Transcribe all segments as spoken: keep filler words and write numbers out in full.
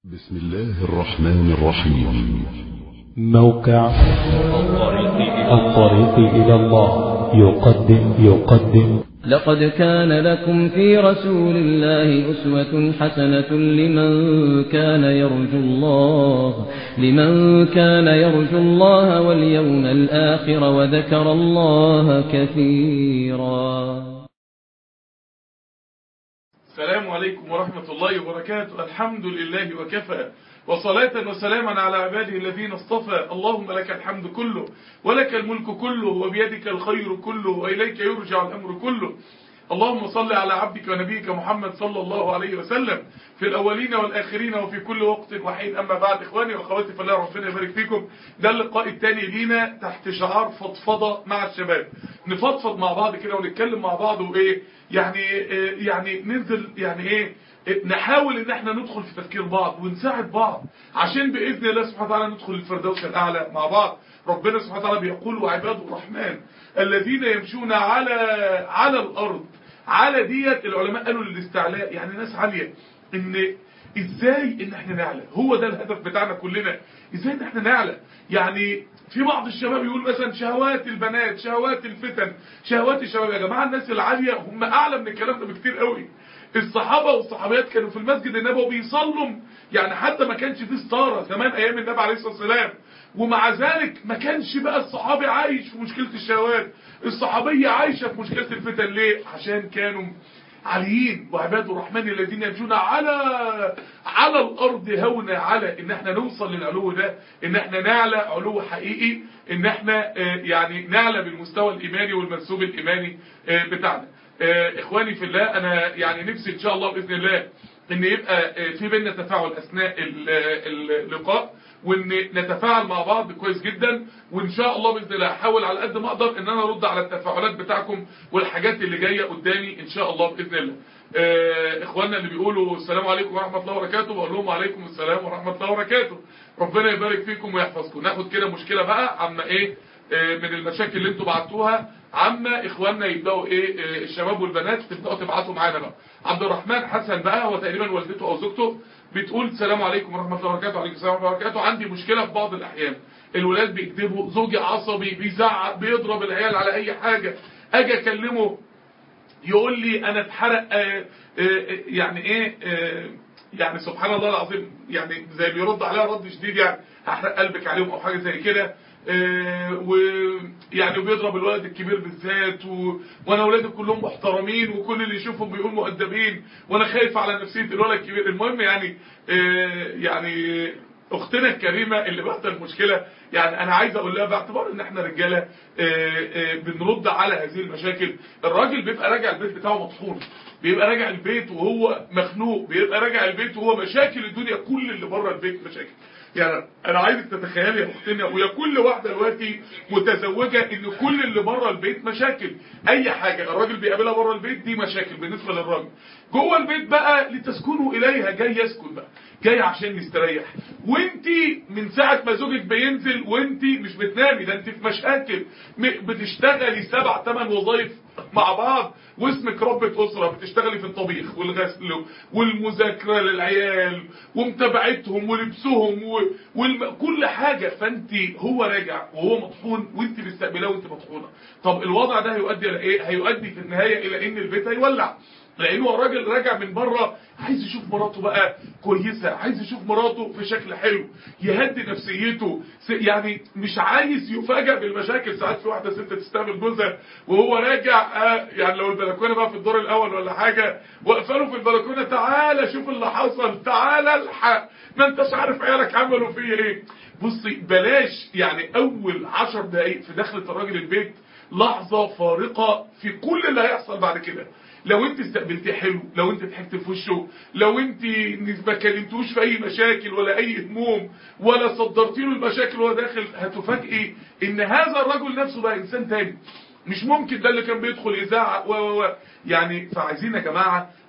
بسم الله الرحمن الرحيم. موقع الطريق إلى الله يقدم يقدم لقد كان لكم في رسول الله أسوة حسنة لمن كان يرجو الله لمن كان يرجو الله واليوم الآخر وذكر الله كثيرا. السلام عليكم ورحمة الله وبركاته. الحمد لله وكفى، وصلاة وسلاما على عباده الذين اصطفى. اللهم لك الحمد كله ولك الملك كله وبيدك الخير كله وإليك يرجع الأمر كله. اللهم صل على عبدك ونبيك محمد صلى الله عليه وسلم في الأولين والآخرين وفي كل وقت وحين. أما بعد، إخواني وأخواتي في الله، ربنا يبارك فيكم. ده اللقاء الثاني لينا تحت شعار فضفضة مع الشباب. نفضفض مع بعض كده ونتكلم مع بعض، وإيه يعني إيه يعني ننزل يعني إيه نحاول ان احنا ندخل في تفكير بعض ونساعد بعض، عشان باذن الله سبحانه وتعالى ندخل الفردوس الاعلى مع بعض. ربنا سبحانه وتعالى بيقول: وعباد الرحمن الذين يمشون على على الارض. على ديت العلماء قالوا للاستعلاء، يعني ناس عاليه. ان ازاي ان احنا نعلى؟ هو ده الهدف بتاعنا كلنا، ازاي ان احنا نعلى. يعني في بعض الشباب يقول مثلا شهوات البنات، شهوات الفتن، شهوات الشباب. يا جماعه الناس العاليه هم اعلى من الكلام ده بكتير قوي. الصحابة والصحابيات كانوا في المسجد النبوي بيصلوا، يعني حتى ما كانش فيه ستارة زمان ايام النبي عليه الصلاة والسلام، ومع ذلك ما كانش بقى الصحابي عايش في مشكلة الشهوات، الصحابية عايشة في مشكلة الفتن. ليه؟ عشان كانوا عاليين. وعباد الرحمن الذين يمشون على على الارض هونا، على ان احنا نوصل للعلو ده، ان احنا نعلى علو حقيقي، ان احنا يعني نعلى بالمستوى الايماني والمنسوب الايماني بتاعنا. اخواني في الله، انا يعني نفسي ان شاء الله باذن الله ان يبقى في بيننا تفاعل اثناء اللقاء، وان نتفاعل مع بعض كويس جدا. وان شاء الله باذن الله احاول على قد ما اقدر ان انا ارد على التفاعلات بتاعكم والحاجات اللي جايه قدامي ان شاء الله باذن الله. اخواننا اللي بيقولوا السلام عليكم ورحمه الله وبركاته، بقول لهم وعليكم السلام ورحمه الله وبركاته. ربنا يبارك فيكم ويحفظكم. ناخد كده مشكله بقى عما ايه من المشاكل اللي انتوا بعتوها، عما اخواننا يبداوا ايه الشباب والبنات تبداوا تبعتوا معانا بقى. عبد الرحمن حسن بقى، هو تقريبا والدته او زوجته، بتقول السلام عليكم ورحمه الله وبركاته. وعليكم السلام ورحمه الله وبركاته. عندي مشكله في بعض الاحيان، الولاد بيكذبوا، زوجي عصبي، بيزعق، بيضرب العيال على اي حاجه، اجي اكلمه يقول لي انا اتحرق. آآ آآ يعني ايه آآ يعني سبحان الله العظيم، يعني زي بيرد عليها رد شديد، يعني هحرق قلبك عليهم او حاجه زي كده. ويعني بيضرب الولد الكبير بالذات، و... وانا اولادي كلهم محترمين وكل اللي يشوفهم بيقول مؤدبين، وانا خايف على نفسيه الولد الكبير. المهم يعني يعني اختنا الكريمه اللي بعت المشكله، يعني انا عايز اقول لها باعتبار ان احنا رجاله بنرد على هذه المشاكل. الراجل بيبقى راجع البيت بتاعه مطحون، بيبقى راجع البيت وهو مخنوق، بيبقى راجع البيت وهو مشاكل الدنيا، كل اللي بره البيت مشاكل. يعني انا عايزك تتخيلي يا اختنا ويا كل واحده دلوقتي متزوجه ان كل اللي بره البيت مشاكل. اي حاجه الراجل بيقابلها بره البيت دي مشاكل بالنسبه للراجل. جوه البيت بقى لتسكنوا اليها، جاي يسكن بقى، جاي عشان يستريح. وانت من ساعه ما زوجك بينزل وانت مش بتنامي، ده انت في مشاكل، بتشتغلي سبع ثمان وظايف مع بعض واسمك ربة أسرة، بتشتغلي في الطبيخ والغسل والمذاكرة للعيال ومتابعتهم ولبسهم وكل حاجة. فانت هو راجع وهو مطحون وانت مستقبلاه وانت مطحونة. طب الوضع ده هيؤدي الى ايه؟ هيؤدي في النهاية الى ان البيت هيولع، لانه الراجل راجع من بره عايز يشوف مراته بقى كويسه، عايز يشوف مراته في شكل حلو يهدي نفسيته، يعني مش عايز يفاجئ بالمشاكل. ساعات في واحده ست تستقبل جوزها وهو راجع، آه يعني لو البلكونه بقى في الدور الاول ولا حاجه، واقفه له في البلكونه: تعالى شوف اللي حصل، تعالى الحق، ما انتش عارف عيالك عملوا فيه ايه. بصي بلاش يعني اول عشر دقايق في دخلة الراجل البيت لحظه فارقه في كل اللي هيحصل بعد كده. لو انت استقبلتيه حلو، لو انت ضحكت في وشه، لو انت ما كلمتوش في اي مشاكل ولا اي هموم ولا صدرتي له المشاكل وهو داخل، هتفاجئي ان هذا الرجل نفسه بقى انسان تاني. مش ممكن ده اللي كان بيدخل يزعق و و يعني فعايزين يا جماعه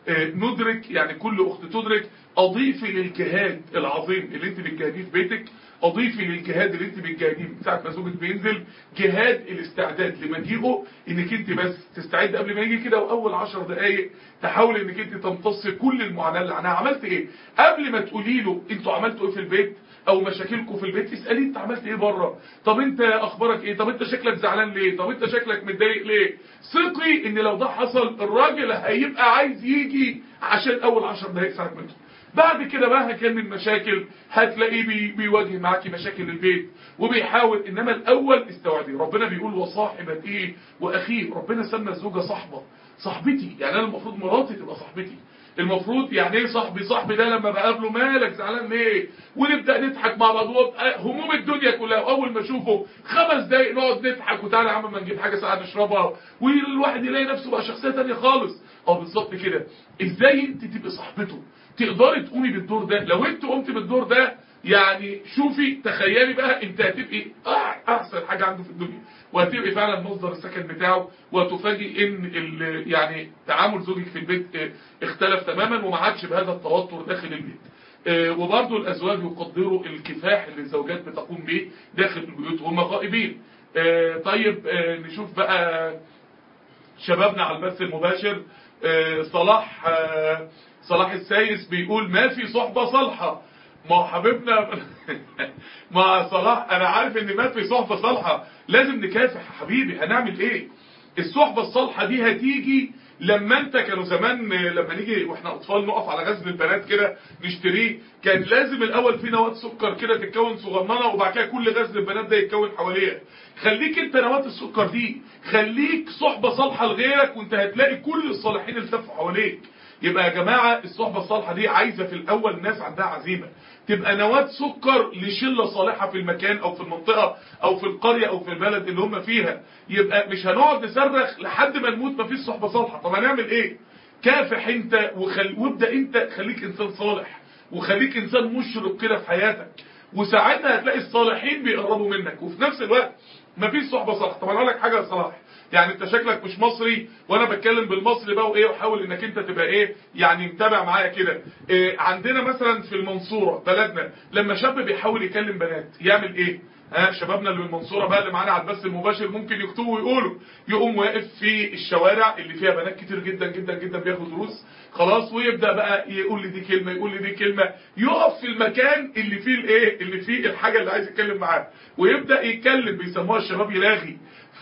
ندرك، يعني كل اخت تدرك، اضيفي للجهاد العظيم اللي انت بتجاهديه في بيتك، اضيفي للجهاد اللي انت بتجاهديه من ساعه ما زوجك بينزل، جهاد الاستعداد لمجيئه، انك انت بس تستعد قبل ما يجي كده، واول عشر دقائق تحاول انك انت تمتصي كل المعاناه اللي عنها. عملت ايه قبل ما تقولي له انتوا عملتوا ايه في البيت او مشاكلكم في البيت؟ اساليه انت عملت ايه بره، طب انت اخبارك ايه، طب انت شكلك زعلان ليه، طب انت شكلك متضايق ليه. ثقي ان لو ده حصل الراجل هيبقى عايز يجي عشان اول عشر دقائق ساعه منه. بعد كده بقى هكمل مشاكل، هتلاقيه بي بيواجه معاكي مشاكل البيت وبيحاول. انما الاول استوعبي، ربنا بيقول وصاحبتيه واخيه، ربنا سمى الزوجه صاحبه، صاحبتي، يعني انا المفروض مراتي تبقى صاحبتي. المفروض يعني ايه صاحبي؟ صاحبي ده لما بقابله مالك زعلان ليه، ونبدا نضحك مع بعض، هموم الدنيا كلها، واول ما اشوفه خمس دقايق نقعد نضحك، وتعالى يا عم ما نجيب حاجه ساعه نشربها، والواحد يلاقي نفسه بقى شخصيه ثانيه خالص. اه بالظبط كده. ازاي انت تبقي صاحبته؟ تقدري تقومي بالدور ده؟ لو انت قمت بالدور ده، يعني شوفي تخيلي بقى انت هتبقي احسن حاجه عنده في الدنيا، وهتبقي فعلا مصدر السكن بتاعه، وتفاجئ ان يعني تعامل زوجك في البيت اختلف تماما، وما عادش بهذا التوتر داخل البيت. وبرضه الازواج يقدروا الكفاح اللي الزوجات بتقوم به داخل البيوت وهم غائبين. طيب نشوف بقى شبابنا على البث المباشر. صلاح صلاح السايس بيقول ما في صحبة صالحة. ما حبيبنا ما صلاح انا عارف ان ما في صحبة صالحة، لازم نكافح يا حبيبي. هنعمل ايه؟ الصحبة الصالحة دي هتيجي لما انت، كانوا زمان لما نيجي واحنا اطفال نقف على غزل البنات كده نشتريه، كان لازم الاول في نواه سكر كده تتكون صغننه، وبعد كده كل غزل البنات ده يتكون حواليها. خليك انت نواه السكر دي، خليك صحبه صالحه لغيرك، وانت هتلاقي كل الصالحين التفوا حواليك. يبقى يا جماعه الصحبه الصالحه دي عايزه في الاول ناس عندها عزيمه، تبقى نواه سكر لشله صالحه في المكان او في المنطقه او في القريه او في البلد اللي هم فيها. يبقى مش هنقعد نصرخ لحد ما نموت مفيش صحبه صالحه. طب هنعمل ايه؟ كافح انت وخل... وابدا انت، خليك انسان صالح، وخليك انسان مشرق كده في حياتك، وساعتها هتلاقي الصالحين بيقربوا منك. وفي نفس الوقت مفيش صحبه صالحه. طب انا اقول لك حاجه يا صلاح، يعني انت شكلك مش مصري وانا بتكلم بالمصري بقى وايه، وحاول انك انت تبقى ايه يعني متابع معايا كده. إيه عندنا مثلا في المنصوره بلدنا، لما شاب بيحاول يكلم بنات يعمل ايه؟ ها شبابنا اللي من المنصوره بقى اللي معانا على البث المباشر ممكن يكتبوا ويقولوا، يقوم واقف في الشوارع اللي فيها بنات كتير جدا جدا جدا بياخدوا دروس خلاص، ويبدا بقى يقول لي دي كلمه، يقول لي دي كلمه، يقف في المكان اللي فيه الايه، اللي فيه الحاجه اللي عايز يتكلم معاها، ويبدا يتكلم. بيسموها الشباب يلاغي.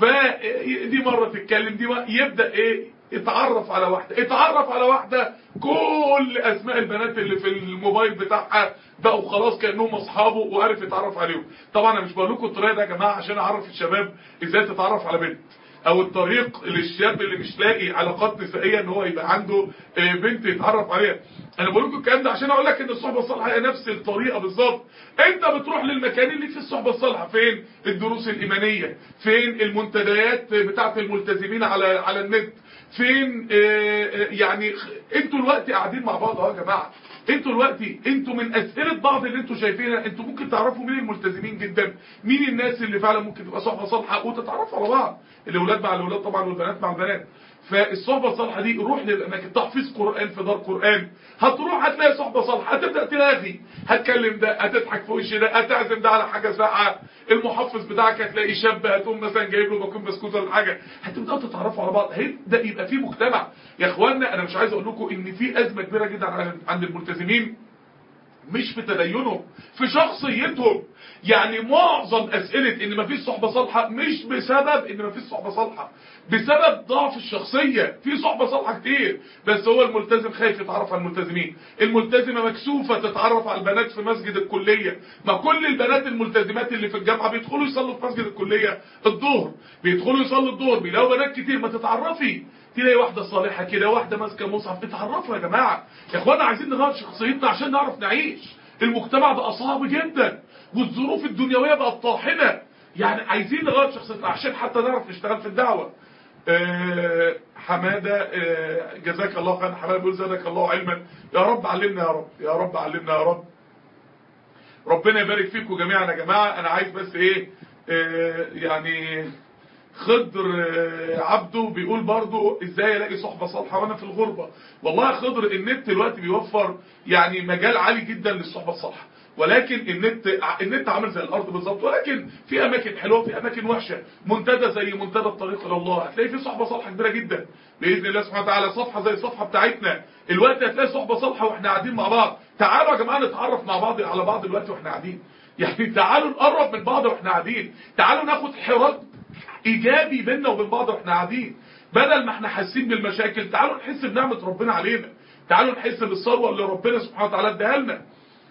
فدي مره تتكلم، دي مرة يبدا ايه اتعرف على واحده، اتعرف على واحده، كل اسماء البنات اللي في الموبايل بتاعها بقوا خلاص كانهم اصحابه، وعارف يتعرف عليهم. طبعا انا مش بقول لكم الطريقه ده يا جماعه عشان اعرف الشباب ازاي تتعرف على بنت، او الطريق للشاب اللي مش لاقي علاقات نسائيه ان هو يبقى عنده بنت يتعرف عليها. انا بقول لكم الكلام ده عشان اقول لك ان الصحبه الصالحه هي نفس الطريقه بالظبط. انت بتروح للمكان اللي فيه الصحبه الصالحه، فين؟ الدروس الايمانيه، فين؟ المنتديات بتاعه الملتزمين على على النت، فين؟ يعني انتوا الوقت قاعدين مع بعض اهو يا جماعه، انتوا دلوقتي انتوا من اسئله بعض اللي انتوا شايفينها انتوا ممكن تعرفوا مين الملتزمين جدا، مين الناس اللي فعلا ممكن تبقى صحبه صالحه، وتتعرفوا على بعض، الاولاد مع الاولاد طبعا والبنات مع البنات. فالصحبه الصالحه دي روح للاماكن، تحفيظ قران في دار قران، هتروح هتلاقي صحبه صالحه، هتبدا تلاغي، هتكلم ده، هتضحك في وش ده، هتعزم ده على حاجه ساقعه، المحفظ بتاعك هتلاقي شاب هتقوم مثلا جايب له باكون بسكوت ولا حاجه، هتبداوا تتعرفوا على بعض، هيبدا يبقى في مجتمع. يا اخوانا انا مش عايز اقول لكم ان في ازمه كبيره جدا عند الملتزمين، مش في تدينهم، في شخصيتهم. يعني معظم اسئله ان مفيش صحبه صالحه مش بسبب ان مفيش صحبه صالحه، بسبب ضعف الشخصيه. في صحبه صالحه كتير، بس هو الملتزم خايف يتعرف على الملتزمين، الملتزمه مكسوفه تتعرف على البنات في مسجد الكليه. ما كل البنات الملتزمات اللي في الجامعه بيدخلوا يصلوا في مسجد الكليه الظهر، بيدخلوا يصلوا الظهر بيلاقوا بنات كتير. ما تتعرفي، تلاقي واحده صالحه كده، واحده ماسكه مصحف، اتعرفوا يا جماعه. يا اخوانا عايزين نغير شخصيتنا عشان نعرف نعيش. المجتمع بقى صعب جدا، والظروف الدنيويه بقت طاحنه، يعني عايزين نغير شخصيتنا عشان حتى نعرف نشتغل في الدعوه. أه حماده أه جزاك الله خير. حماده بيقول زادك الله علما، يا رب علمنا، يا رب يا رب علمنا يا رب. ربنا يبارك فيكم جميعا يا جماعه. انا عايز بس ايه أه يعني خضر عبده بيقول برضو ازاي الاقي صحبة صالحة وانا في الغربة. والله يا خضر النت دلوقتي بيوفر يعني مجال عالي جدا للصحبة الصالحة، ولكن النت النت عامل زي الارض بالظبط، ولكن في اماكن حلوه في اماكن وحشه. منتدى زي منتدى الطريق الى الله هتلاقي فيه صحبه صالحه كبيره جدا باذن الله سبحانه وتعالى. صفحه زي الصفحه بتاعتنا الوقت هتلاقي صحبه صالحه واحنا قاعدين مع بعض. تعالوا يا جماعه نتعرف مع بعض على بعض دلوقتي واحنا قاعدين، يعني تعالوا نقرب من بعض واحنا قاعدين، تعالوا ناخد حوار ايجابي بيننا وبين بعض واحنا قاعدين، بدل ما احنا حاسين بالمشاكل تعالوا نحس بنعمه ربنا علينا، تعالوا نحس بالثروه اللي ربنا سبحانه وتعالى اداها لنا.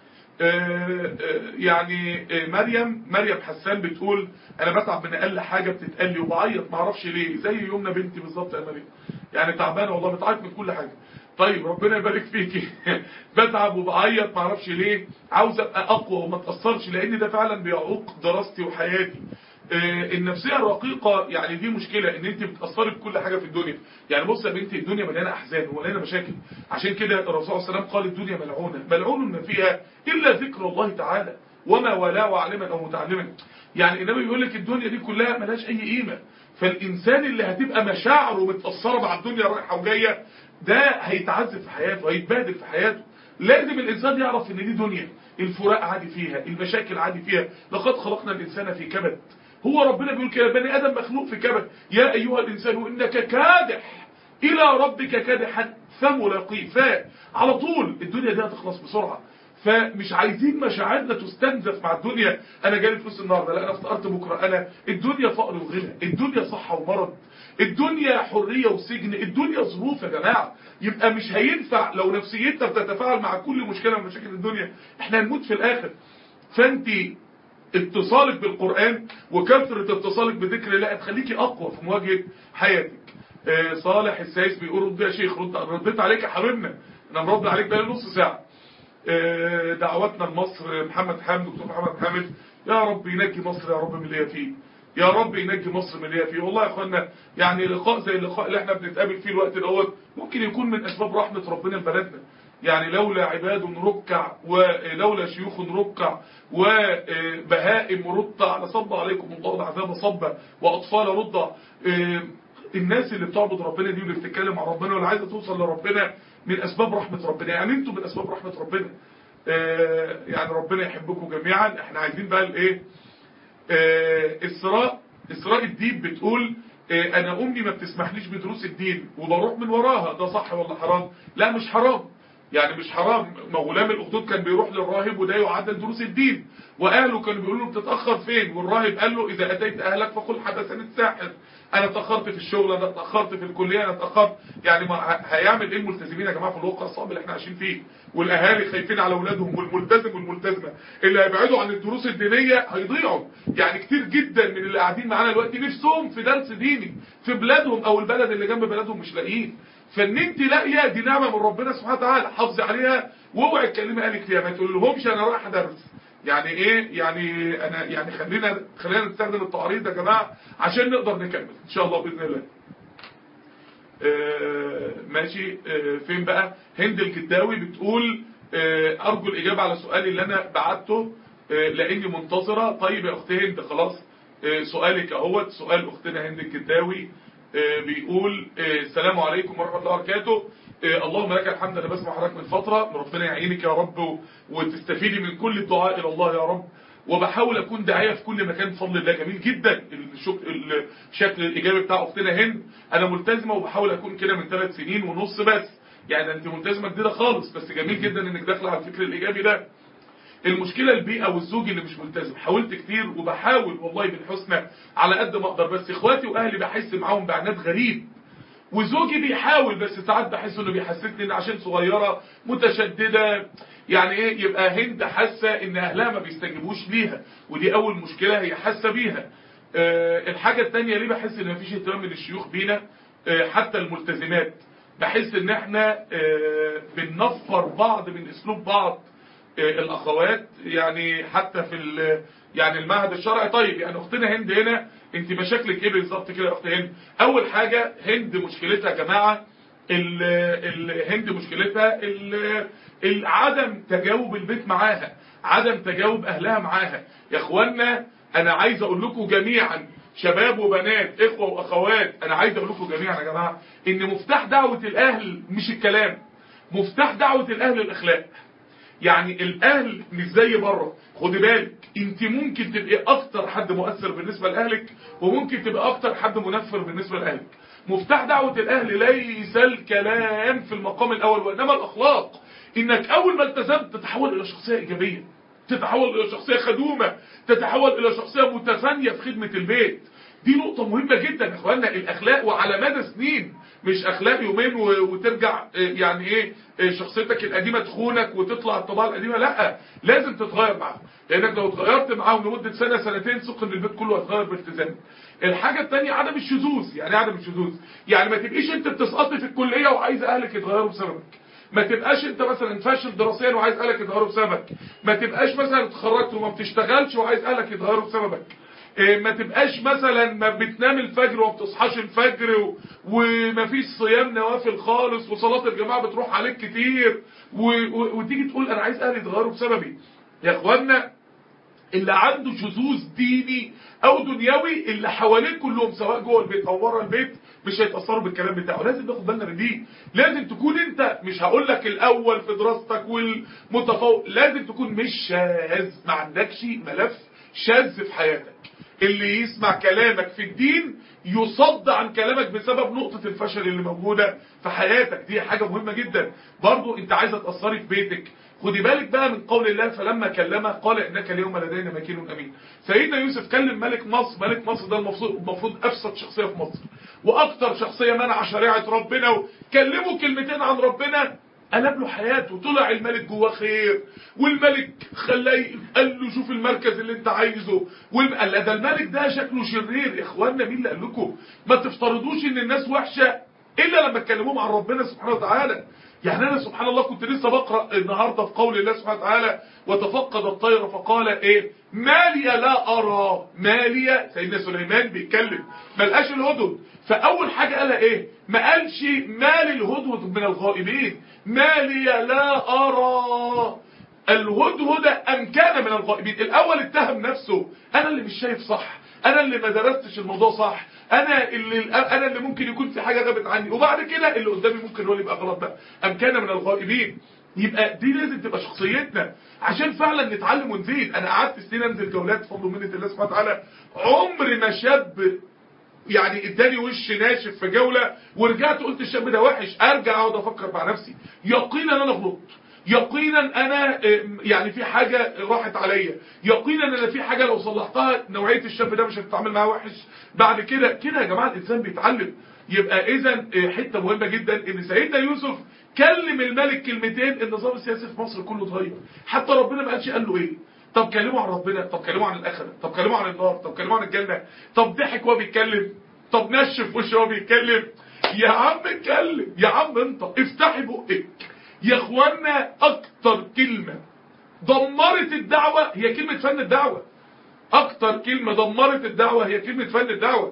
يعني مريم مريم حسان بتقول انا بتعب من اقل حاجه بتتقال لي وبعيط ما اعرفش ليه، زي يومنا بنتي بالظبط يا مريم، يعني تعبانه والله بتعيط من كل حاجه. طيب ربنا يبارك فيكي. بتعب وبعيط ما اعرفش ليه، عاوز ابقى اقوى وما اتاثرش لان ده فعلا بيعوق دراستي وحياتي. النفسيه الرقيقه يعني دي مشكله ان انت بتاثري بكل حاجه في الدنيا. يعني بص يا بنتي الدنيا مليانه احزان ومليانه مشاكل، عشان كده الرسول صلى الله عليه وسلم قال الدنيا ملعونه ملعون ما فيها الا ذكر الله تعالى وما والاه وعالما او متعلما. يعني النبي بيقول لك الدنيا دي كلها ملهاش اي قيمه، فالانسان اللي هتبقى مشاعره متاثره مع الدنيا رايحه وجايه ده هيتعذب في حياته هيتبهدل في حياته. لازم الانسان يعرف ان دي دنيا، الفراق عادي فيها، المشاكل عادي فيها، لقد خلقنا الانسان في كبد. هو ربنا بيقول كده بني ادم مخلوق في كبد، يا ايها الانسان انك كادح الى ربك كادحا فملاقيه. فعلى طول الدنيا دي هتخلص بسرعه، فمش عايزين مشاعرنا تستنزف مع الدنيا. انا جالي فلوس النهارده، لا انا افتقرت بكره، انا الدنيا فقر وغنى، الدنيا صحه ومرض، الدنيا حريه وسجن، الدنيا ظروف يا جماعه. يبقى مش هينفع لو نفسيتنا بتتفاعل مع كل مشكله من مشاكل الدنيا، احنا هنموت في الاخر. فانت اتصالك بالقرآن وكثرة اتصالك بذكر الله هتخليكي اقوى في مواجهة حياتك. آه صالح السايس بيقول رد يا شيخ، رد رديت عليك يا حبيبنا، انا مرد عليك بقى نص ساعة. آه دعواتنا لمصر، محمد حامد دكتور محمد حامد، يا رب ينجي مصر يا رب من اللي هي فيه، يا رب ينجي مصر من اللي هي فيه. والله يا اخوانا يعني لقاء زي اللقاء اللي احنا بنتقابل فيه الوقت دوت ممكن يكون من اسباب رحمة ربنا لبلدنا. يعني لولا عباد ركع ولولا شيوخ ركع وبهائم رضع لصب عليكم الله العذاب صبا واطفال رضع. الناس اللي بتعبد ربنا دي واللي بتتكلم عن ربنا واللي عايزه توصل لربنا من اسباب رحمه ربنا، يعني انتم من اسباب رحمه ربنا. يعني ربنا يحبكم جميعا. احنا عايزين بقى الايه، اسراء اسراء الدين بتقول انا امي ما بتسمحليش بدروس الدين وبروح من وراها، ده صح ولا حرام؟ لا مش حرام، يعني مش حرام. غلام الاخدود كان بيروح للراهب وده يعدل دروس الدين، واهله كانوا بيقولوا له بتتاخر فين، والراهب قال له اذا اتيت اهلك فقل حدثني الساحر، انا اتاخرت في الشغل، انا اتاخرت في الكليه، انا اتاخرت. يعني ما هيعمل ايه الملتزمين يا جماعه في الواقع الصعب اللي احنا عايشين فيه، والاهالي خايفين على اولادهم، والملتزم والملتزمه اللي هيبعدوا عن الدروس الدينيه هيضيعوا. يعني كتير جدا من اللي قاعدين معانا دلوقتي نفسهم في درس ديني في بلادهم او البلد اللي جنب بلدهم مش لاقيين. فان انت لاقيه دي نعمه من ربنا سبحانه وتعالى، حافظي عليها واوعي تكلمي اهلك فيها، ما تقول لهمش انا رايح ادرس. يعني ايه يعني انا يعني خلينا خلينا نستخدم التعريض يا جماعه عشان نقدر نكمل ان شاء الله باذن الله. آه ماشي. آه فين بقى؟ هند الكداوي بتقول آه ارجو الاجابه على سؤالي اللي انا بعته آه لاني منتظره. طيب يا اختي هند خلاص آه سؤالك اهوت. سؤال اختنا هند الكداوي آه بيقول آه السلام عليكم ورحمه الله وبركاته. آه اللهم لك الحمد. انا بسمع حضرتك من فتره، ربنا يعينك يا رب وتستفيدي من كل الدعاء الى الله يا رب، وبحاول اكون داعيه في كل مكان بفضل الله. جميل جدا الشكل الايجابي بتاع اختنا هند. انا ملتزمه وبحاول اكون كده من ثلاث سنين ونص بس، يعني انت ملتزمه جديده خالص، بس جميل جدا انك داخله على الفكر الايجابي ده. المشكله البيئه والزوج اللي مش ملتزم. حاولت كتير وبحاول والله بالحسنى على قد ما اقدر، بس اخواتي واهلي بحس معاهم بعناد غريب، وزوجي بيحاول بس ساعات بحس انه بيحسسني ان عشان صغيره متشدده. يعني ايه؟ يبقى هند حاسه ان اهلها ما بيستجيبوش ليها، ودي اول مشكله هي حاسه بيها. أه الحاجه الثانيه ليه بحس ان مفيش اهتمام من الشيوخ بينا، أه حتى الملتزمات. بحس ان احنا أه بننفر بعض من اسلوب بعض أه الاخوات، يعني حتى في يعني المعهد الشرعي. طيب يعني اختنا هند هنا انت مشاكلك ايه بالظبط كده يا اخت هند؟ اول حاجه هند مشكلتها يا جماعه ال ال هند مشكلتها ال عدم تجاوب البيت معاها، عدم تجاوب اهلها معاها. يا اخوانا انا عايز اقول لكم جميعا شباب وبنات، اخوه واخوات، انا عايز اقول لكم جميعا يا جماعه ان مفتاح دعوه الاهل مش الكلام، مفتاح دعوه الاهل الاخلاق. يعني الاهل مش زي بره. خدي بالك انت ممكن تبقي اكتر حد مؤثر بالنسبه لاهلك، وممكن تبقى اكتر حد منفر بالنسبه لاهلك. مفتاح دعوه الاهل ليس الكلام في المقام الاول، وانما الاخلاق. انك اول ما التزمت تتحول الى شخصيه ايجابيه، تتحول الى شخصيه خدومه، تتحول الى شخصيه متفانيه في خدمه البيت. دي نقطة مهمة جدا يا اخوانا، الاخلاق وعلى مدى سنين، مش اخلاق يومين وترجع يعني ايه شخصيتك القديمة تخونك وتطلع الطباع القديمة. لا، لازم تتغير معاهم، لانك لو اتغيرت معاهم لمدة سنة سنتين ثق ان البيت كله هيتغير بالتزام. الحاجة الثانية عدم الشذوذ. يعني عدم الشذوذ يعني ما تبقيش انت بتسقطي في الكلية وعايز اهلك يتغيروا بسببك، ما تبقاش انت مثلا فاشل دراسيا وعايز اهلك يتغيروا بسببك، ما تبقاش مثلا اتخرجت وما بتشتغلش وعايز اهلك يتغيروا بسببك، ما تبقاش مثلا ما بتنام الفجر وما بتصحاش الفجر وما فيش صيام نوافل خالص وصلاة الجماعة بتروح عليك كتير وتيجي تقول انا عايز اهلي يتغيروا بسببي. يا اخوانا اللي عنده شذوذ ديني او دنيوي اللي حواليه كلهم سواء جوه البيت او بره البيت مش هيتاثروا بالكلام بتاعه. لازم ناخد بالنا من دي. لازم تكون انت مش هقول لك الاول في دراستك والمتفوق، لازم تكون مش شاذ، ما عندكش ملف شاذ في حياتك. اللي يسمع كلامك في الدين يصد عن كلامك بسبب نقطة الفشل اللي موجودة في حياتك. دي حاجة مهمة جدا. برضو انت عايزة تأثري في بيتك، خدي بالك بقى من قول الله فلما كلمه قال انك اليوم لدينا مكين امين. سيدنا يوسف كلم ملك مصر، ملك مصر ده المفروض افسد شخصية في مصر واكتر شخصية منع شريعة ربنا، وكلمه كلمتين عن ربنا قلب له حياته. طلع الملك جواه خير، والملك خلاه قال له شوف المركز اللي انت عايزه، قال ده الملك ده شكله شرير. يا اخوانا مين اللي قال لكم؟ ما تفترضوش ان الناس وحشه الا لما تكلموهم عن ربنا سبحانه وتعالى. يعني انا سبحان الله كنت لسه بقرا النهارده في قول الله سبحانه وتعالى وتفقد الطير فقال ايه ما لي لا ارى. ما لي سيدنا سليمان بيتكلم ما لقاش الهدهد، فاول حاجه قالها ايه؟ ما قالش ما للهدهد من الغائبين، ما لي لا ارى الهدهد ام كان من الغائبين. الاول اتهم نفسه، انا اللي مش شايف صح، انا اللي ما درستش الموضوع صح، انا اللي انا اللي ممكن يكون في حاجه غابت عني، وبعد كده اللي قدامي ممكن هو اللي يبقى غلط بقى، ام كان من الغائبين. يبقى دي لازم تبقى شخصيتنا عشان فعلا نتعلم ونزيد. انا قعدت سنين انزل جولات بفضل ومنه الله سبحانه وتعالى، عمر ما شاب يعني اداني وش ناشف في جوله ورجعت قلت الشاب ده وحش. ارجع اقعد افكر مع نفسي يقينا انا غلطت، يقينا انا يعني في حاجه راحت عليا، يقينا انا في حاجه لو صلحتها نوعيه الشاب ده مش هتتعامل معاه وحش بعد كده. كده يا جماعه الانسان بيتعلم. يبقى اذا حته مهمه جدا ان سيدنا يوسف كلم الملك كلمتين النظام السياسي في مصر كله اتغير. حتى ربنا ما قالش قال له ايه؟ طب كلموا عن ربنا، طب كلموا عن الاخره، طب كلموا عن النار، طب كلموا عن الجنه، طب ضحك وهو بيتكلم، طب نشف وشه وهو بيتكلم. يا عم اتكلم، يا عم انت افتحي بقك. يا اخوانا اكتر كلمه دمرت الدعوه هي كلمه فن الدعوه. اكتر كلمه دمرت الدعوه هي كلمه فن الدعوه.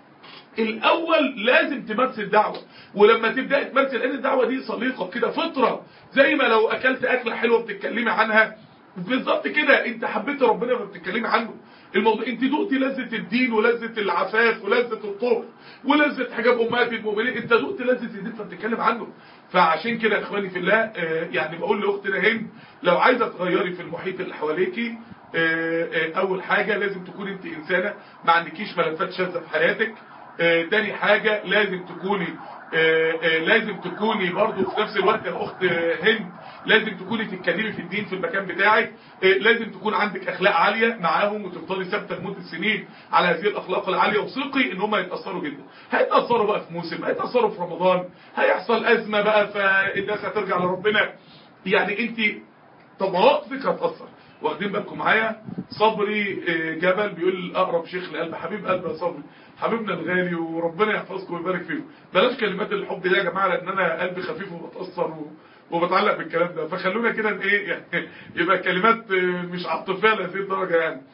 الاول لازم تمارس الدعوه، ولما تبدا تمارس لان الدعوه دي صليقه كده فطره، زي ما لو اكلت اكله حلوه بتتكلمي عنها بالظبط كده. انت حبيت ربنا ما بتتكلمي عنه. الموضوع انت دقتي لذة الدين ولذة العفاف ولذة الطهر ولذة حجاب امهات المؤمنين، انت دقت لذة الدين فبتتكلم عنه. فعشان كده يا اخواني في الله آه يعني بقول لاختنا هند لو عايزه تغيري في المحيط اللي حواليكي آه آه اول حاجه لازم تكوني انت انسانه ما عندكيش ملفات شاذه في حياتك. آه تاني حاجه لازم تكوني آه آه لازم تكوني برضو في نفس الوقت يا اخت هند لازم تكوني تتكلمي في الدين في المكان بتاعك. آه لازم تكون عندك اخلاق عاليه معاهم وتفضلي ثابته لمده سنين على هذه الاخلاق العاليه، وثقي ان هم هيتاثروا جدا. هيتاثروا بقى في موسم، هيتاثروا في رمضان، هيحصل ازمه بقى فالناس هترجع لربنا. يعني انت طب مواقفك هتاثر. واخدين بالكم معايا؟ صبري جبل بيقول اقرب شيخ لقلب حبيب قلب يا صبري، حبيبنا الغالي وربنا يحفظكم ويبارك فيكم. بلاش كلمات الحب دي يا جماعه لان انا قلبي خفيف وبتاثر وبتعلق بالكلام ده، فخلونا كده ايه يعني يبقى كلمات مش عاطفيه لهذه الدرجه. يعني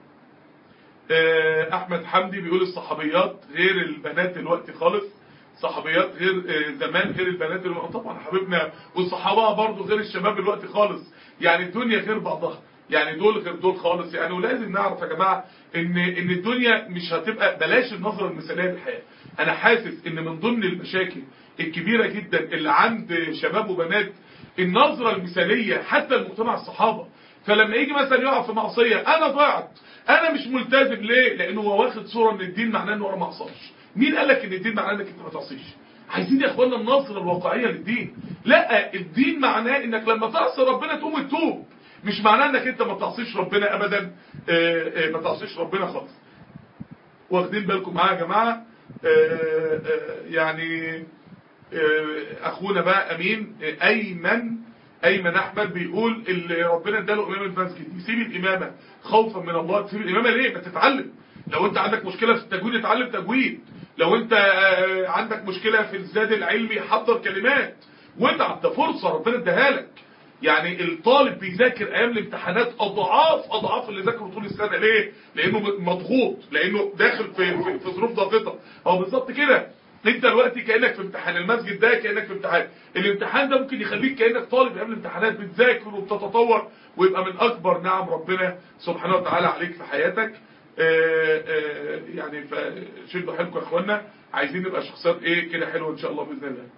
احمد حمدي بيقول الصحابيات غير البنات دلوقتي خالص، صحابيات غير زمان غير البنات دلوقتي. طبعا حبيبنا والصحابه برضو غير الشباب دلوقتي خالص. يعني الدنيا غير بعضها. يعني دول غير دول خالص يعني. ولازم نعرف يا جماعه ان ان الدنيا مش هتبقى بلاش النظره المثاليه للحياه. انا حاسس ان من ضمن المشاكل الكبيره جدا اللي عند شباب وبنات النظره المثاليه حتى المجتمع الصحابه. فلما يجي مثلا يقع في معصيه انا ضعت انا مش ملتزم ليه؟ لانه هو واخد صوره من الدين معناه انه ما عصاش. مين قال لك ان الدين معناه انك انت ما تعصيش؟ عايزين يا اخوانا النظره الواقعيه للدين. لا، الدين معناه انك لما تعصي ربنا تقوم تتوب، مش معناه انك انت ما تعصيش ربنا ابدا. آآ آآ ما تعصيش ربنا خالص. واخدين بالكم معايا يا جماعه؟ آآ آآ يعني آآ اخونا بقى امين ايمن ايمن احمد بيقول اللي ربنا اداله امام المسجد يسيب الامامه خوفا من الله. تسيب الامامه ليه؟ ما تتعلم. لو انت عندك مشكله في التجويد اتعلم تجويد. لو انت عندك مشكله في الزاد العلمي حضر كلمات واتعب، ده فرصه ربنا اداها لك. يعني الطالب بيذاكر ايام الامتحانات اضعاف اضعاف اللي ذاكره طول السنه. ليه؟ لانه مضغوط، لانه داخل في في, في ظروف ضاغطه. هو بالظبط كده. انت دلوقتي كانك في امتحان، المسجد ده كانك في امتحان، الامتحان ده ممكن يخليك كانك طالب قبل الامتحانات بتذاكر وبتتطور، ويبقى من اكبر نعم ربنا سبحانه وتعالى عليك في حياتك. آآ آآ يعني فشدوا حيلكم يا اخوانا، عايزين نبقى شخصيات ايه كده حلوه ان شاء الله باذن الله.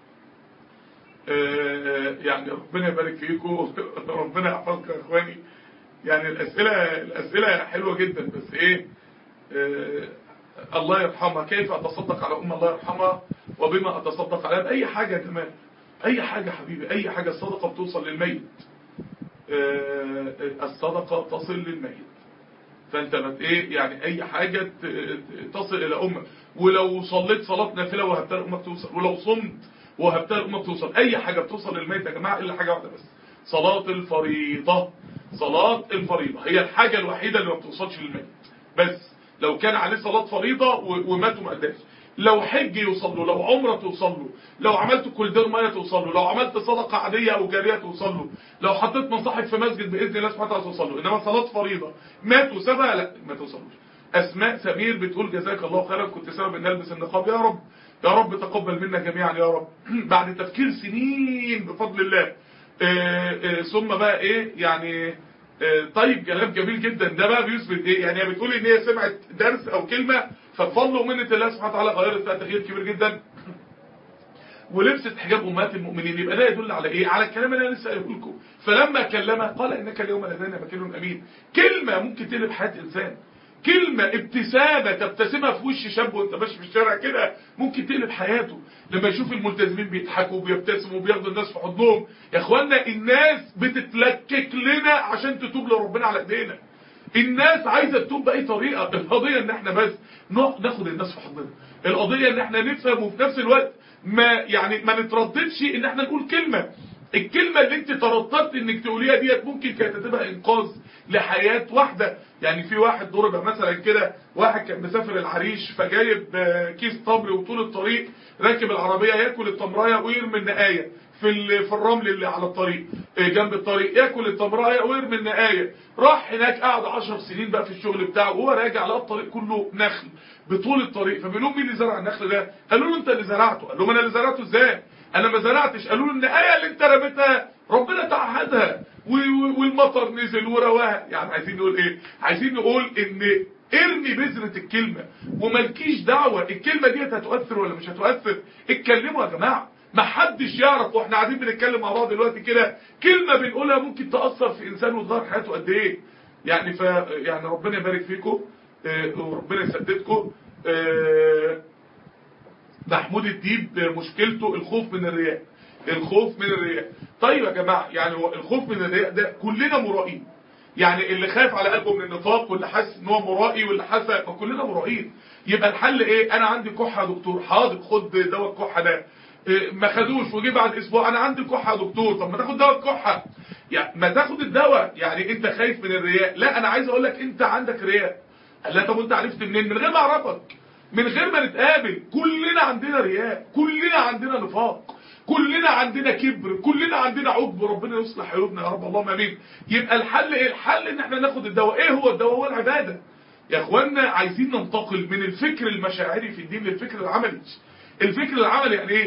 يعني ربنا يبارك فيكم ربنا يحفظكم يا اخواني. يعني الاسئله الاسئله حلوه جدا، بس ايه الله يرحمها. كيف اتصدق على ام الله يرحمها وبما اتصدق عليها؟ باي حاجه يا جماعه، اي حاجه حبيبي، اي حاجه. الصدقه بتوصل للميت، الصدقه تصل للميت. فانت بت ايه يعني اي حاجه تصل الى امك. ولو صليت صلاه نافله وهبتها لامك توصل، ولو صمت وهبتها لامك توصل. اي حاجه بتوصل للميت يا جماعه الا حاجه واحده بس، صلاه الفريضه. صلاه الفريضه هي الحاجه الوحيده اللي ما بتوصلش للميت. بس لو كان عليه صلاه فريضه ومات وما اداش، لو حج يوصل له، لو عمره توصل له، لو عملت كولدير ميه توصل له، لو عملت صدقه عاديه او جاريه توصل له، لو حطيت مصاحف في مسجد باذن الله سبحانه وتعالى توصل له. انما صلاه فريضه مات وسابها لا ما توصلوش. اسماء سمير بتقول جزاك الله خيرا، كنت سبب ان البس النقاب. يا رب يا رب تقبل منا جميعا يا رب. بعد تفكير سنين بفضل الله. آآ آآ ثم بقى ايه يعني طيب كلام جميل جدا. ده بقى بيثبت ايه؟ يعني هي بتقول ان هي سمعت درس او كلمه فبفضل ومنه الله سبحانه وتعالى غيرت فيها تغيير كبير جدا ولبست حجاب امهات المؤمنين. يبقى ده يدل على ايه؟ على الكلام اللي انا لسه قايله لكم. فلما كلمها قال انك اليوم لدينا مكين امين. كلمه ممكن تقلب حياه انسان، كلمه ابتسامه تبتسمها في وش شاب وانت ماشي في الشارع كده ممكن تقلب حياته. لما يشوف الملتزمين بيضحكوا وبيبتسموا وبياخدوا الناس في حضنهم. يا اخوانا الناس بتتلكك لنا عشان تتوب لربنا على ايدينا. الناس عايزه تتوب باي طريقه. القضيه ان احنا بس ناخد الناس في حضننا. القضيه ان احنا نفهم وفي نفس الوقت ما يعني ما نترددش ان احنا نقول كلمه. الكلمه اللي انت ترددت انك تقوليها ديت ممكن كانت تبقى انقاذ لحياه واحده. يعني في واحد ضرب مثلا كده، واحد كان مسافر العريش فجايب كيس تمر وطول الطريق راكب العربيه ياكل التمرايه ويرمي النقايه في في الرمل اللي على الطريق جنب الطريق، ياكل التمرايه ويرمي النقايه. راح هناك قعد عشر سنين بقى في الشغل بتاعه وهو راجع لقى الطريق كله نخل بطول الطريق. فبيقول لهم مين اللي زرع النخل ده؟ قالوا له انت اللي زرعته. قال لهم انا اللي زرعته ازاي؟ انا ما زرعتش. قالوا له النقايه اللي انت رميتها ربنا تعهدها والمطر نزل ورواها. يعني عايزين نقول ايه؟ عايزين نقول ان ارمي بذرة الكلمة ومالكيش دعوة الكلمة دي هتؤثر ولا مش هتؤثر. اتكلموا يا جماعة، ما حدش يعرف. واحنا قاعدين بنتكلم مع بعض دلوقتي كده كلمة بنقولها ممكن تأثر في انسان وتغير حياته قد ايه. يعني ف يعني ربنا يبارك فيكم اه وربنا يسددكم. اه محمود الديب مشكلته الخوف من الرياء. الخوف من الرياء. طيب يا جماعة يعني الخوف من الرياء ده كلنا مرائين. يعني اللي خايف على قلبه من النفاق واللي حاسس ان هو مرائي واللي حاسس كلنا مرائين. يبقى الحل ايه؟ انا عندي كحه يا دكتور، حاضر خد دواء الكحه ده. ما خدوش وجي بعد اسبوع انا عندي كحه يا دكتور، طب ما تاخد دواء الكحه. يعني ما تاخد الدواء. يعني انت خايف من الرياء. لا انا عايز اقول لك انت عندك رياء. لا طب انت عرفت منين؟ من غير ما اعرفك، من غير ما نتقابل. كلنا عندنا رياء، كلنا عندنا نفاق، كلنا عندنا كبر، كلنا عندنا عجب. ربنا يصلح قلوبنا يا رب اللهم امين. يبقى الحل ايه؟ الحل ان احنا ناخد الدواء. ايه هو الدواء؟ هو العباده يا اخوانا. عايزين ننتقل من الفكر المشاعري في الدين للفكر العملي. الفكر العملي يعني ايه؟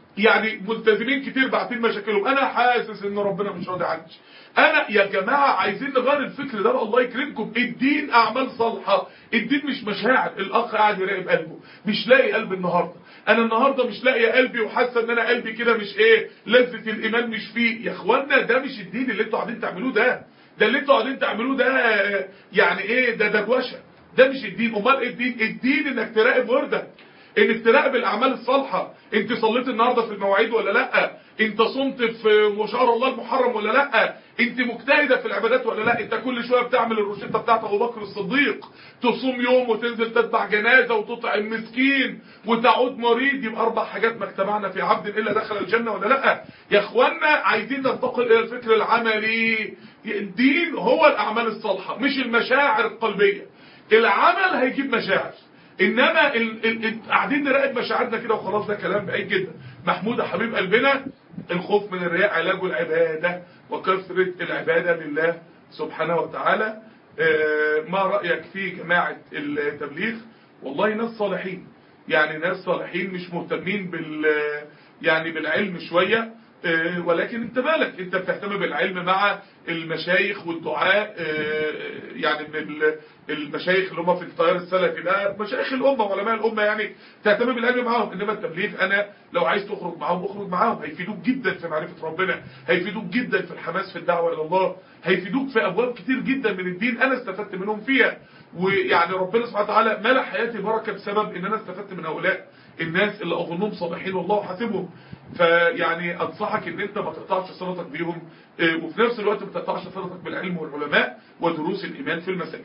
يعني ملتزمين كتير باعتين مشاكلهم، انا حاسس ان ربنا مش راضي عني. انا يا جماعه عايزين نغير الفكر ده، الله يكرمكم. الدين اعمال صالحه، الدين مش مشاعر. الاخ قاعد يراقب قلبه، مش لاقي قلب النهارده، انا النهارده مش لاقي قلبي وحاسه ان انا قلبي كده مش ايه، لذه الايمان مش فيه. يا اخوانا ده مش الدين اللي انتوا قاعدين تعملوه، ده ده اللي انتوا قاعدين تعملوه ده يعني ايه، ده دروشه، ده مش الدين. امال ايه الدين؟ الدين انك تراقب وردك، انك تراقب الاعمال الصالحه. انت صليت النهارده في المواعيد ولا لا؟ انت صمت في شهر الله المحرم ولا لا؟ انت مجتهده في العبادات ولا لا؟ انت كل شويه بتعمل الروشته بتاعت ابو بكر الصديق، تصوم يوم وتنزل تتبع جنازه وتطعم مسكين وتعود مريض، يبقى اربع حاجات ما اجتمعنا في عبد الا دخل الجنه ولا لا؟ يا اخوانا عايزين ننتقل الى الفكر العملي. الدين هو الاعمال الصالحه مش المشاعر القلبيه. العمل هيجيب مشاعر، انما ال ال ال قاعدين نراقب مشاعرنا كده وخلاص، ده كلام بعيد جدا. محمود يا حبيب قلبنا، الخوف من الرياء علاجه العباده وكثره العباده لله سبحانه وتعالى. اه ما رايك في جماعه التبليغ؟ والله ناس صالحين، يعني ناس صالحين مش مهتمين بال يعني بالعلم شويه، اه ولكن انت بالك انت بتهتم بالعلم مع المشايخ والدعاء، اه يعني من المشايخ اللي هم في التيار السلفي ده، مشايخ الامه وعلماء الامه، يعني تهتم بالعلم معاهم. انما التبليغ انا لو عايز تخرج معاهم اخرج معاهم، هيفيدوك جدا في معرفه ربنا، هيفيدوك جدا في الحماس في الدعوه الى الله، هيفيدوك في ابواب كتير جدا من الدين انا استفدت منهم فيها. ويعني ربنا سبحانه وتعالى ملأ حياتي بركه بسبب ان انا استفدت من هؤلاء الناس اللي اظنهم صالحين والله حاسبهم. فيعني انصحك ان انت ما تقطعش صلتك بيهم، وفي نفس الوقت ما تقطعش صلتك بالعلم والعلماء ودروس الايمان في المساجد.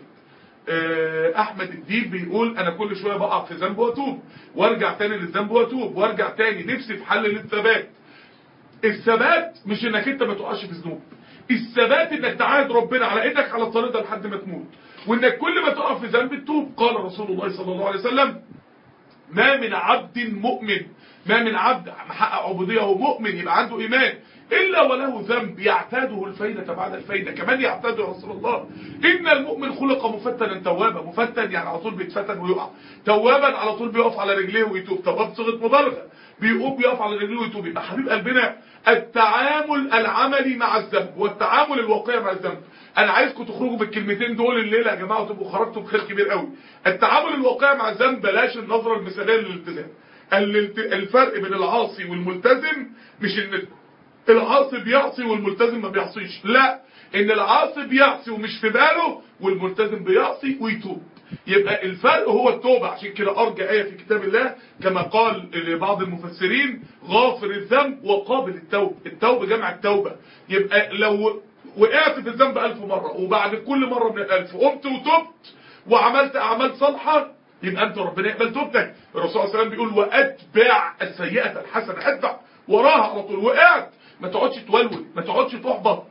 احمد الديب بيقول انا كل شويه بقع في ذنب واتوب وارجع تاني للذنب واتوب وارجع تاني، نفسي في حل للثبات. الثبات مش انك انت ما تقعش في ذنوب، الثبات انك تعاهد ربنا على ايدك على الطريق ده لحد ما تموت، وانك كل ما تقع في ذنب تتوب. قال رسول الله صلى الله عليه وسلم ما من عبد مؤمن، ما من عبد محقق عبوديه هو مؤمن يبقى عنده ايمان إلا وله ذنب يعتاده الفايدة بعد الفايدة، كمان يعتاده يا رسول الله. إن المؤمن خلق مفتنا توابا، مفتن يعني على طول بيتفتن ويقع، توابا على طول بيقف على رجليه ويتوب، تواب صيغة مبالغة، بيقوم بيقف على رجليه ويتوب. يبقى حبيب قلبنا التعامل العملي مع الذنب والتعامل الواقعي مع الذنب. انا عايزكم تخرجوا بالكلمتين دول الليله يا جماعه وتبقوا خرجتوا بخير كبير قوي. التعامل الواقعي مع الذنب، بلاش النظره المثاليه للالتزام. الفرق بين العاصي والملتزم مش ان العاصي بيعصي والملتزم ما بيعصيش، لا، ان العاصي بيعصي ومش في باله والملتزم بيعصي ويتوب. يبقى الفرق هو التوبة. عشان كده ارجع آية في كتاب الله كما قال لبعض المفسرين غافر الذنب وقابل التوب. التوبة جمع التوبة. يبقى لو وقعت في الذنب ألف مرة وبعد كل مرة من الألف قمت وتبت وعملت أعمال صالحة، يبقى أنت ربنا يقبل توبتك. الرسول صلى الله عليه وسلم بيقول وأتبع السيئة الحسنة، أتبع وراها على طول. وقعت ما تقعدش تولول، ما تقعدش تحبط.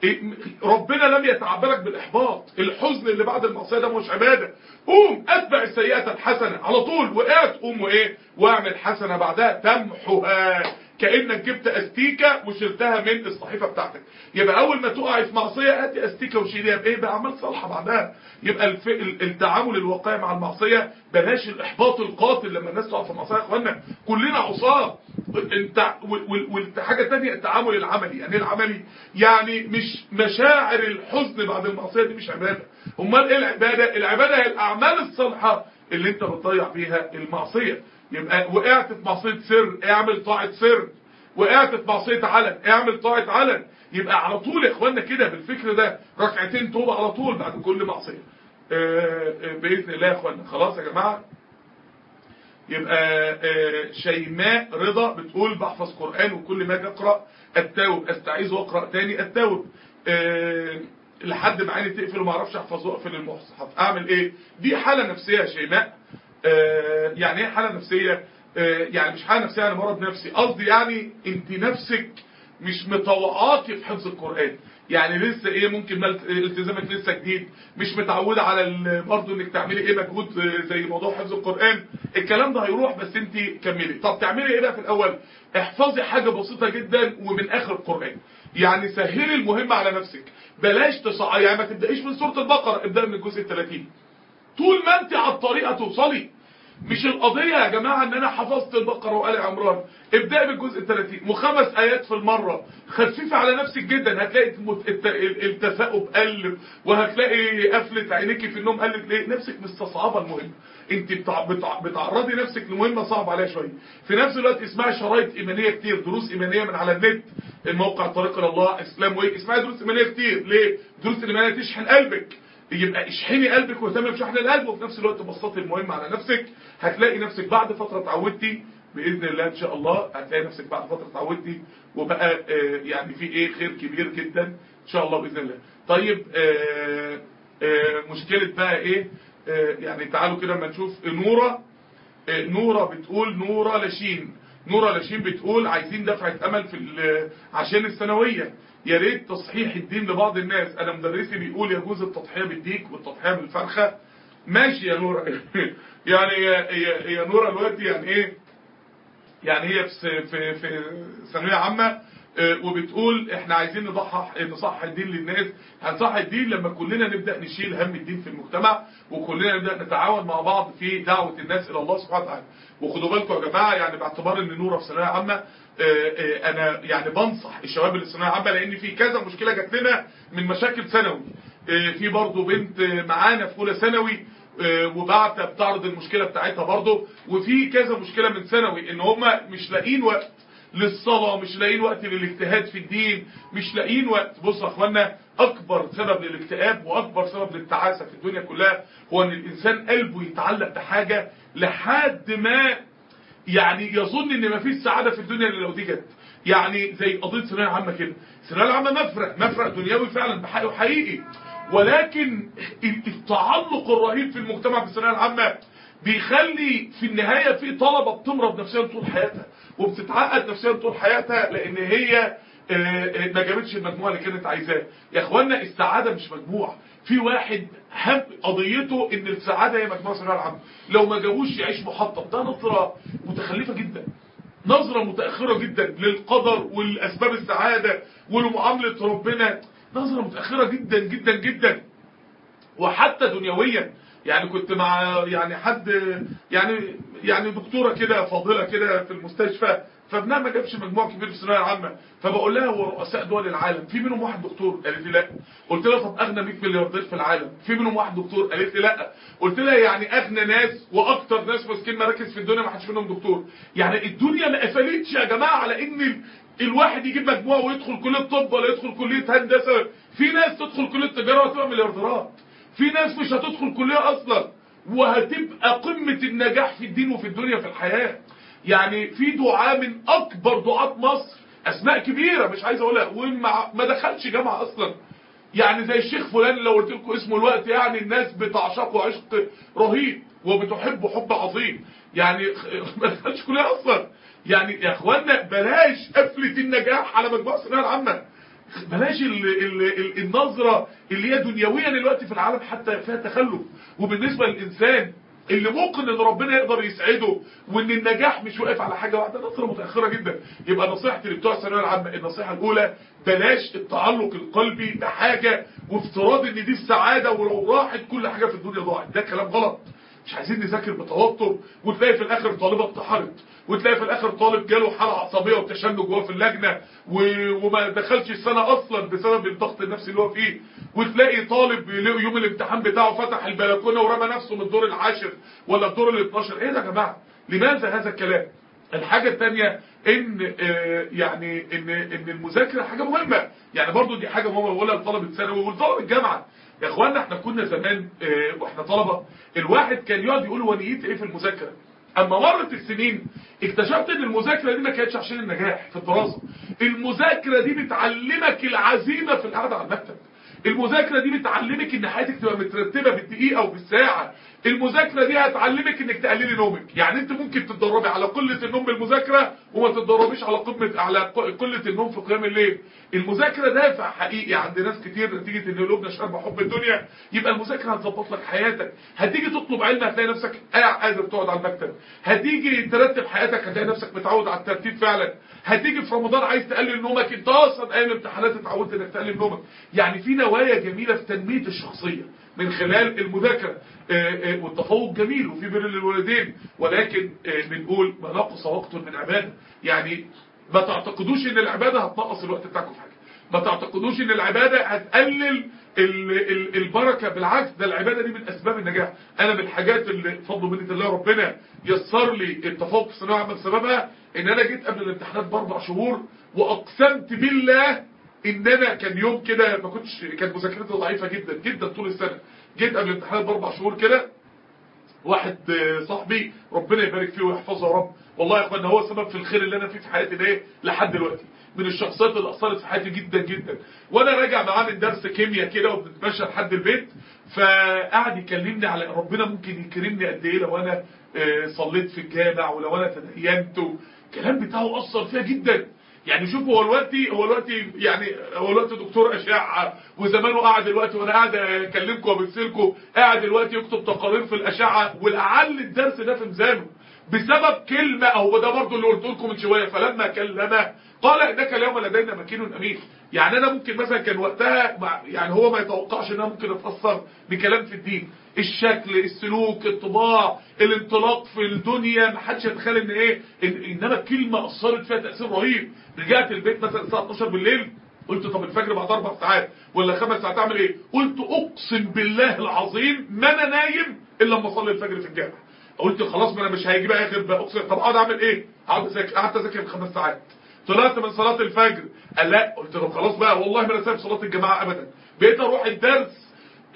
ربنا لم يتعبرك بالإحباط. الحزن اللي بعد المعصية ده مش عبادة. قوم أتبع السيئة الحسنة على طول. وقعت قوم وإيه واعمل حسنة بعدها تمحها، كأنك جبت أستيكة وشلتها من الصحيفة بتاعتك. يبقى أول ما تقع في معصية هاتي أستيكة وشيلها بإيه بأعمال صالحة بعدها. يبقى الف... التعامل الواقعي مع المعصية، بلاش الإحباط القاتل لما الناس تقع في معصية. يا إخوانا كلنا عصاة. انت والحاجة الثانية التعامل العملي. يعني العملي يعني مش مشاعر الحزن بعد المعصية دي مش عبادة. امال ايه العبادة؟ العبادة هي الأعمال الصالحة اللي انت بتضيع بيها المعصية. يبقى وقعت في معصية سر اعمل طاعة سر، وقعت في معصية علن اعمل طاعة علن. يبقى على طول يا اخوانا كده بالفكر ده ركعتين توبة على طول بعد كل معصية بإذن الله يا اخوانا. خلاص يا جماعة. يبقى شيماء رضا بتقول بحفظ قرآن وكل ما اجي اقرأ التاوب استعيذ واقرأ تاني التاوب لحد ما عيني تقفل وما اعرفش احفظ واقفل المصحف. اعمل ايه؟ دي حالة نفسية يا شيماء. يعني ايه حالة نفسية؟ يعني مش حالة نفسية يعني مرض نفسي، قصدي يعني انت نفسك مش مطوعاكي في حفظ القرآن. يعني لسه ايه ممكن التزامك لسه جديد، مش متعودة على برضه انك تعملي ايه مجهود زي موضوع حفظ القرآن. الكلام ده هيروح بس انت كملي. طب تعملي ايه بقى في الاول؟ احفظي حاجة بسيطة جدا ومن اخر القرآن. يعني سهلي المهمة على نفسك، بلاش تصعي. يعني ما تبدأيش من سورة البقرة، ابدأ من الجزء الثلاثين. طول ما انت على الطريقة توصلي. مش القضيه يا جماعه ان انا حفظت البقره وآل عمران، ابدأ بالجزء الثلاثين وخمس ايات في المره، خفيفه على نفسك جدا، هتلاقي التثاؤب قل، وهتلاقي قفله عينيكي في النوم قلت. ليه؟ نفسك مستصعبه المهمه، انت بتع... بتع... بتعرضي نفسك لمهمه صعبه عليها شويه. في نفس الوقت اسمعي شرايط ايمانيه كتير، دروس ايمانيه من على النت، الموقع طريق الى الله اسلام ويك، اسمعي دروس ايمانيه كتير. ليه؟ دروس الايمانيه تشحن قلبك، يبقى اشحني قلبك واهتمي بشحن القلب، وفي نفس الوقت بسطي المهمه على نفسك. هتلاقي نفسك بعد فتره اتعودتي باذن الله ان شاء الله، هتلاقي نفسك بعد فتره اتعودتي وبقى آه يعني في ايه خير كبير جدا ان شاء الله باذن الله. طيب آه آه مشكله بقى ايه؟ آه يعني تعالوا كده اما نشوف. نوره آه نوره بتقول، نوره لاشين نوره لاشين بتقول عايزين دفعه امل في عشان الثانويه، يا ريت تصحيح الدين لبعض الناس. انا مدرسي بيقول يجوز التضحيه بالديك والتضحيه بالفرخه. ماشي يا نوره يعني يا يا نوره دلوقتي يعني ايه؟ يعني هي في في في ثانويه عامه وبتقول احنا عايزين نضحح نصحح الدين للناس. هنصحح الدين لما كلنا نبدا نشيل هم الدين في المجتمع، وكلنا نبدا نتعاون مع بعض في دعوه الناس الى الله سبحانه وتعالى. وخدوا بالكم يا جماعه، يعني باعتبار ان نوره في ثانويه عامه، انا يعني بنصح الشباب اللي في ثانويه عامه، لان في كذا مشكله جات لنا من مشاكل ثانوي. في برضه بنت معانا في اولى ثانوي وبعت بتعرض المشكله بتاعتها برضه، وفي كذا مشكله من ثانوي ان هم مش لاقيين وقت للصلاه، مش لاقيين وقت للاجتهاد في الدين، مش لاقيين وقت. بصوا يا اخوانا، اكبر سبب للاكتئاب واكبر سبب للتعاسه في الدنيا كلها هو ان الانسان قلبه يتعلق بحاجه لحد ما يعني يظن ان مفيش سعاده في الدنيا الا لو دي جت. يعني زي قضيه الثانويه العامه كده، الثانويه العامه مفرق مفرق دنيوي فعلا بحقه حقيقي، ولكن التعلق الرهيب في المجتمع في الثانويه العامه بيخلي في النهايه في طلبه بتمرض نفسيا طول حياتها وبتتعقد نفسيا طول حياتها، لان هي ما جابتش المجموع اللي كانت عايزاه. يا اخوانا السعاده مش مجموع، في واحد هم قضيته ان السعاده هي مجموع الثانويه العامه، لو ما جابوش يعيش محطم. ده نظره متخلفه جدا، نظره متاخره جدا للقدر والاسباب السعاده ولمعامله ربنا، نظره متاخره جدا جدا جدا. وحتى دنيويا، يعني كنت مع يعني حد يعني يعني دكتوره كده فاضله كده في المستشفى، فابنها ما جابش مجموع كبير في الثانويه العامه، فبقول لها هو رؤساء دول العالم في منهم واحد دكتور؟ قالت لي لا. قلت لها طب اغنى مية ملياردير في العالم في منهم واحد دكتور؟ قالت لي لا. قلت لها يعني اغنى ناس واكتر ناس ماسكين مراكز في الدنيا ما حدش منهم دكتور؟ يعني الدنيا ما قفلتش يا جماعه على ان الواحد يجيب مجموع ويدخل كليه طب ولا يدخل كليه هندسه. في ناس تدخل كليه تجاره وتبقى مليارديرات، في ناس مش هتدخل كليه اصلا وهتبقى قمه النجاح في الدين وفي الدنيا في الحياه. يعني في دعاة من اكبر دعاة مصر، اسماء كبيرة مش عايز اقولها، وما دخلش جامعة اصلا، يعني زي الشيخ فلان لو قلت لكم اسمه الوقت يعني الناس بتعشقه عشق رهيب وبتحبه حب عظيم، يعني ما دخلش كلية اصلا. يعني يا اخوانا بلاش قفلة النجاح على مجموعة الثانوية العامة، بلاش ال ال ال النظرة اللي هي دنيويا دلوقتي في العالم حتى فيها تخلف. وبالنسبة للإنسان اللي ممكن ان ربنا يقدر يسعده وان النجاح مش واقف على حاجه واحده، نظره متاخره جدا. يبقى نصيحتي لبتوع الثانويه العامه، النصيحه الاولى بلاش التعلق القلبي بحاجه وافتراض ان دي السعاده ولو راحت كل حاجه في الدنيا ضاعت، ده كلام غلط. مش عايزين نذاكر بتوتر وتلاقي في الاخر طالبه انتحرت، وتلاقي في الاخر طالب جاله حاله عصبيه وتشنج جوه في اللجنه وما دخلش السنه اصلا بسبب الضغط النفسي اللي هو فيه، وتلاقي طالب يوم الامتحان بتاعه فتح البلكونه ورمى نفسه من الدور العاشر ولا الدور الاتناشر. ايه ده يا جماعه؟ لماذا هذا الكلام؟ الحاجه الثانيه ان آه يعني ان ان المذاكره حاجه مهمه، يعني برضو دي حاجه مهمه بقولها لطلبه ثانوي ولطلبه الجامعه. يا اخوانا احنا كنا زمان آه واحنا طلبه الواحد كان يقعد يقول هو نيته ايه في المذاكره، اما مرت السنين اكتشفت ان المذاكره دي ما كانتش عشان النجاح في الدراسه، المذاكره دي بتعلمك العزيمه في القعده على المكتب، المذاكره دي بتعلمك ان حياتك تبقى مترتبه بالدقيقه وبالساعه، المذاكره دي هتعلمك انك تقللي نومك. يعني انت ممكن تتدربي على قله النوم بالمذاكره وما تتدربيش على قمه على قله النوم في قيام الليل. المذاكره دافع حقيقي عند ناس كتير نتيجه ان قلوبنا شاربه حب الدنيا. يبقى المذاكره هتظبط لك حياتك، هتيجي تطلب علم هتلاقي نفسك قادر تقعد على المكتب، هتيجي ترتب حياتك هتلاقي نفسك متعود على الترتيب فعلا، هتيجي في رمضان عايز تقلل نومك انت اصلا ايام الامتحانات اتعودت انك تقلل نومك. يعني في نوايا جميله في تنميه الشخصيه، من خلال المذاكره. والتفوق جميل وفي بر للوالدين، ولكن بنقول ما نقص وقت من عباده. يعني ما تعتقدوش ان العباده هتنقص الوقت بتاعكم في حاجه، ما تعتقدوش ان العباده هتقلل البركه، بالعكس ده العباده دي من اسباب النجاح. انا من الحاجات اللي بفضل منه الله ربنا يسر لي التفوق في الثانويه العامه بسببها ان انا جيت قبل الامتحانات باربع شهور واقسمت بالله ان انا كان يوم كده ما كنتش، كانت مذاكرتي ضعيفه جدا جدا طول السنه. جيت قبل الامتحانات باربع شهور كده، واحد صاحبي ربنا يبارك فيه ويحفظه يا رب، والله يا اخوانا هو سبب في الخير اللي انا فيه في حياتي ده لحد دلوقتي، من الشخصيات اللي اثرت في حياتي جدا جدا. وانا راجع معاه من درس كيمياء كده وبنتمشى لحد البيت، فقعد يكلمني على ربنا ممكن يكرمني قد ايه لو انا صليت في الجامع ولو انا تدينت. الكلام بتاعه اثر فيا جدا. يعني شوفوا هو دلوقتي هو دلوقتي يعني هو دلوقتي دكتور اشعه، وزمانه قاعد دلوقتي وانا قاعد اكلمكم وبرسلكم قاعد دلوقتي يكتب تقارير في الاشعه، ولعل الدرس ده في ميزانه بسبب كلمه، او ده برضه اللي قلت لكم من شويه. فلما كلمه قال انك اليوم لدينا مكين امين. يعني انا ممكن مثلا كان وقتها يعني هو ما يتوقعش ان انا ممكن اتاثر بكلام في الدين، الشكل، السلوك، الطباع، الانطلاق في الدنيا، ما حدش يتخيل ان ايه إن انما الكلمه اثرت فيها تاثير رهيب. رجعت البيت مثلا الساعه اتناشر بالليل، قلت طب الفجر بعد اربع ساعات ولا خمس ساعات اعمل ايه؟ قلت اقسم بالله العظيم ما انا نايم الا لما اصلي الفجر في الجامع. قلت خلاص ما انا مش هيجي بقى غير بقى اقسم. طب اقعد اعمل ايه؟ اقعد اذاكر. قعدت اذاكر خمس ساعات، طلعت من صلاه الفجر قال لا، قلت طب خلاص بقى والله ما انا سايب صلاه الجماعه ابدا. بقيت اروح الدرس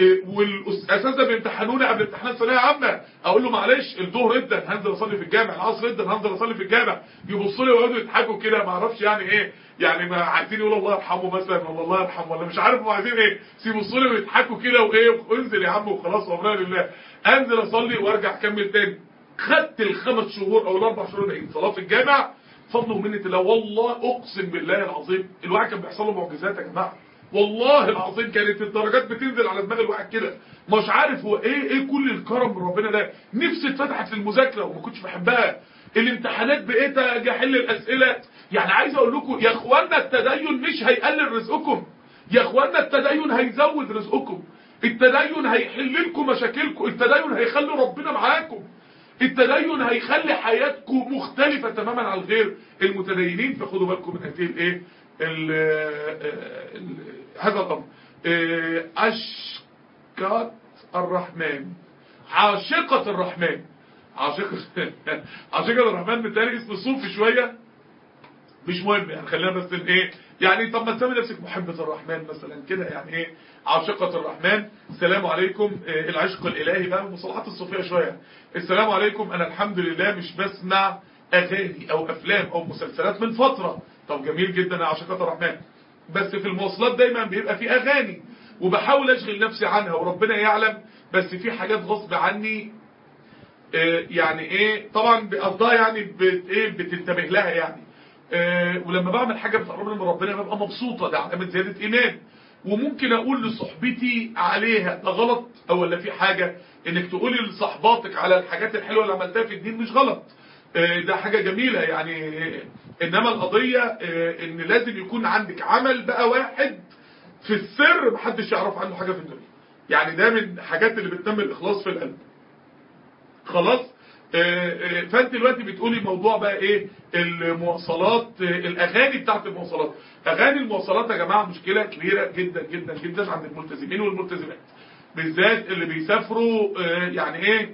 والاساتذه بيمتحنوني قبل امتحانات ثانويه عامه، اقول له معلش الظهر ادن هنزل اصلي في الجامع، العصر ادن هنزل اصلي في الجامع. يبصوا لي ويقعدوا يضحكوا كده، ما اعرفش يعني ايه، يعني ما عايزين يقولوا الله يرحمه مثلا ولا الله يرحمه ولا مش عارف هم عايزين ايه، يبصوا لي ويضحكوا كده وايه، وانزل يا عم وخلاص وامرنا لله. انزل اصلي وارجع اكمل تاني. خدت الخمس شهور او الاربع شهور باقيين صلاه في الجامع فضل ومنه الله. والله اقسم بالله العظيم الواحد كان بيحصل له معجزات يا جماعه، والله العظيم كانت الدرجات بتنزل على دماغ الواحد كده، مش عارف هو ايه ايه كل الكرم من ربنا ده. نفسي اتفتحت للمذاكره وما كنتش بحبها، الامتحانات بقيت اجي احل الاسئله. يعني عايز اقول لكم يا اخوانا التدين مش هيقلل رزقكم، يا اخوانا التدين هيزود رزقكم، التدين هيحل لكم مشاكلكم، التدين هيخلي ربنا معاكم، التدين هيخلي حياتكم مختلفه تماما عن غير المتدينين. فخدوا بالكم من هذه الايه ال ال هذا الامر. عشقة الرحمن، عاشقة الرحمن، عاشقة عاشقة الرحمن بالتالي اسم صوفي شوية، مش مهم يعني خلينا بس ايه يعني، طب ما تسمي نفسك محبة الرحمن مثلا كده يعني ايه، عاشقة الرحمن. السلام عليكم. إيه العشق الالهي بقى المصطلحات الصوفية شوية. السلام عليكم، انا الحمد لله مش بسمع اغاني او افلام او مسلسلات من فترة. طب جميل جدا يا عاشقة الرحمن، بس في المواصلات دايما بيبقى في اغاني وبحاول اشغل نفسي عنها وربنا يعلم، بس في حاجات غصب عني إيه يعني ايه طبعا بقضاها يعني بت ايه بتنتبه لها يعني إيه، ولما بعمل حاجه بتقربني من ربنا ببقى مبسوطه، ده علامه زياده ايمان. وممكن اقول لصحبتي عليها ده غلط او ولا في حاجه، انك تقولي لصحباتك على الحاجات الحلوه اللي عملتها في الدين مش غلط، إيه ده حاجه جميله يعني إيه، انما القضيه إيه ان لازم يكون عندك عمل بقى واحد في السر محدش يعرف عنه حاجه في الدنيا، يعني ده من الحاجات اللي بتنمي الاخلاص في القلب. خلاص. فانت دلوقتي بتقولي موضوع بقى ايه المواصلات، الاغاني بتاعت المواصلات. اغاني المواصلات يا جماعه مشكله كبيره جدا جدا جدا عند الملتزمين والملتزمات، بالذات اللي بيسافروا يعني ايه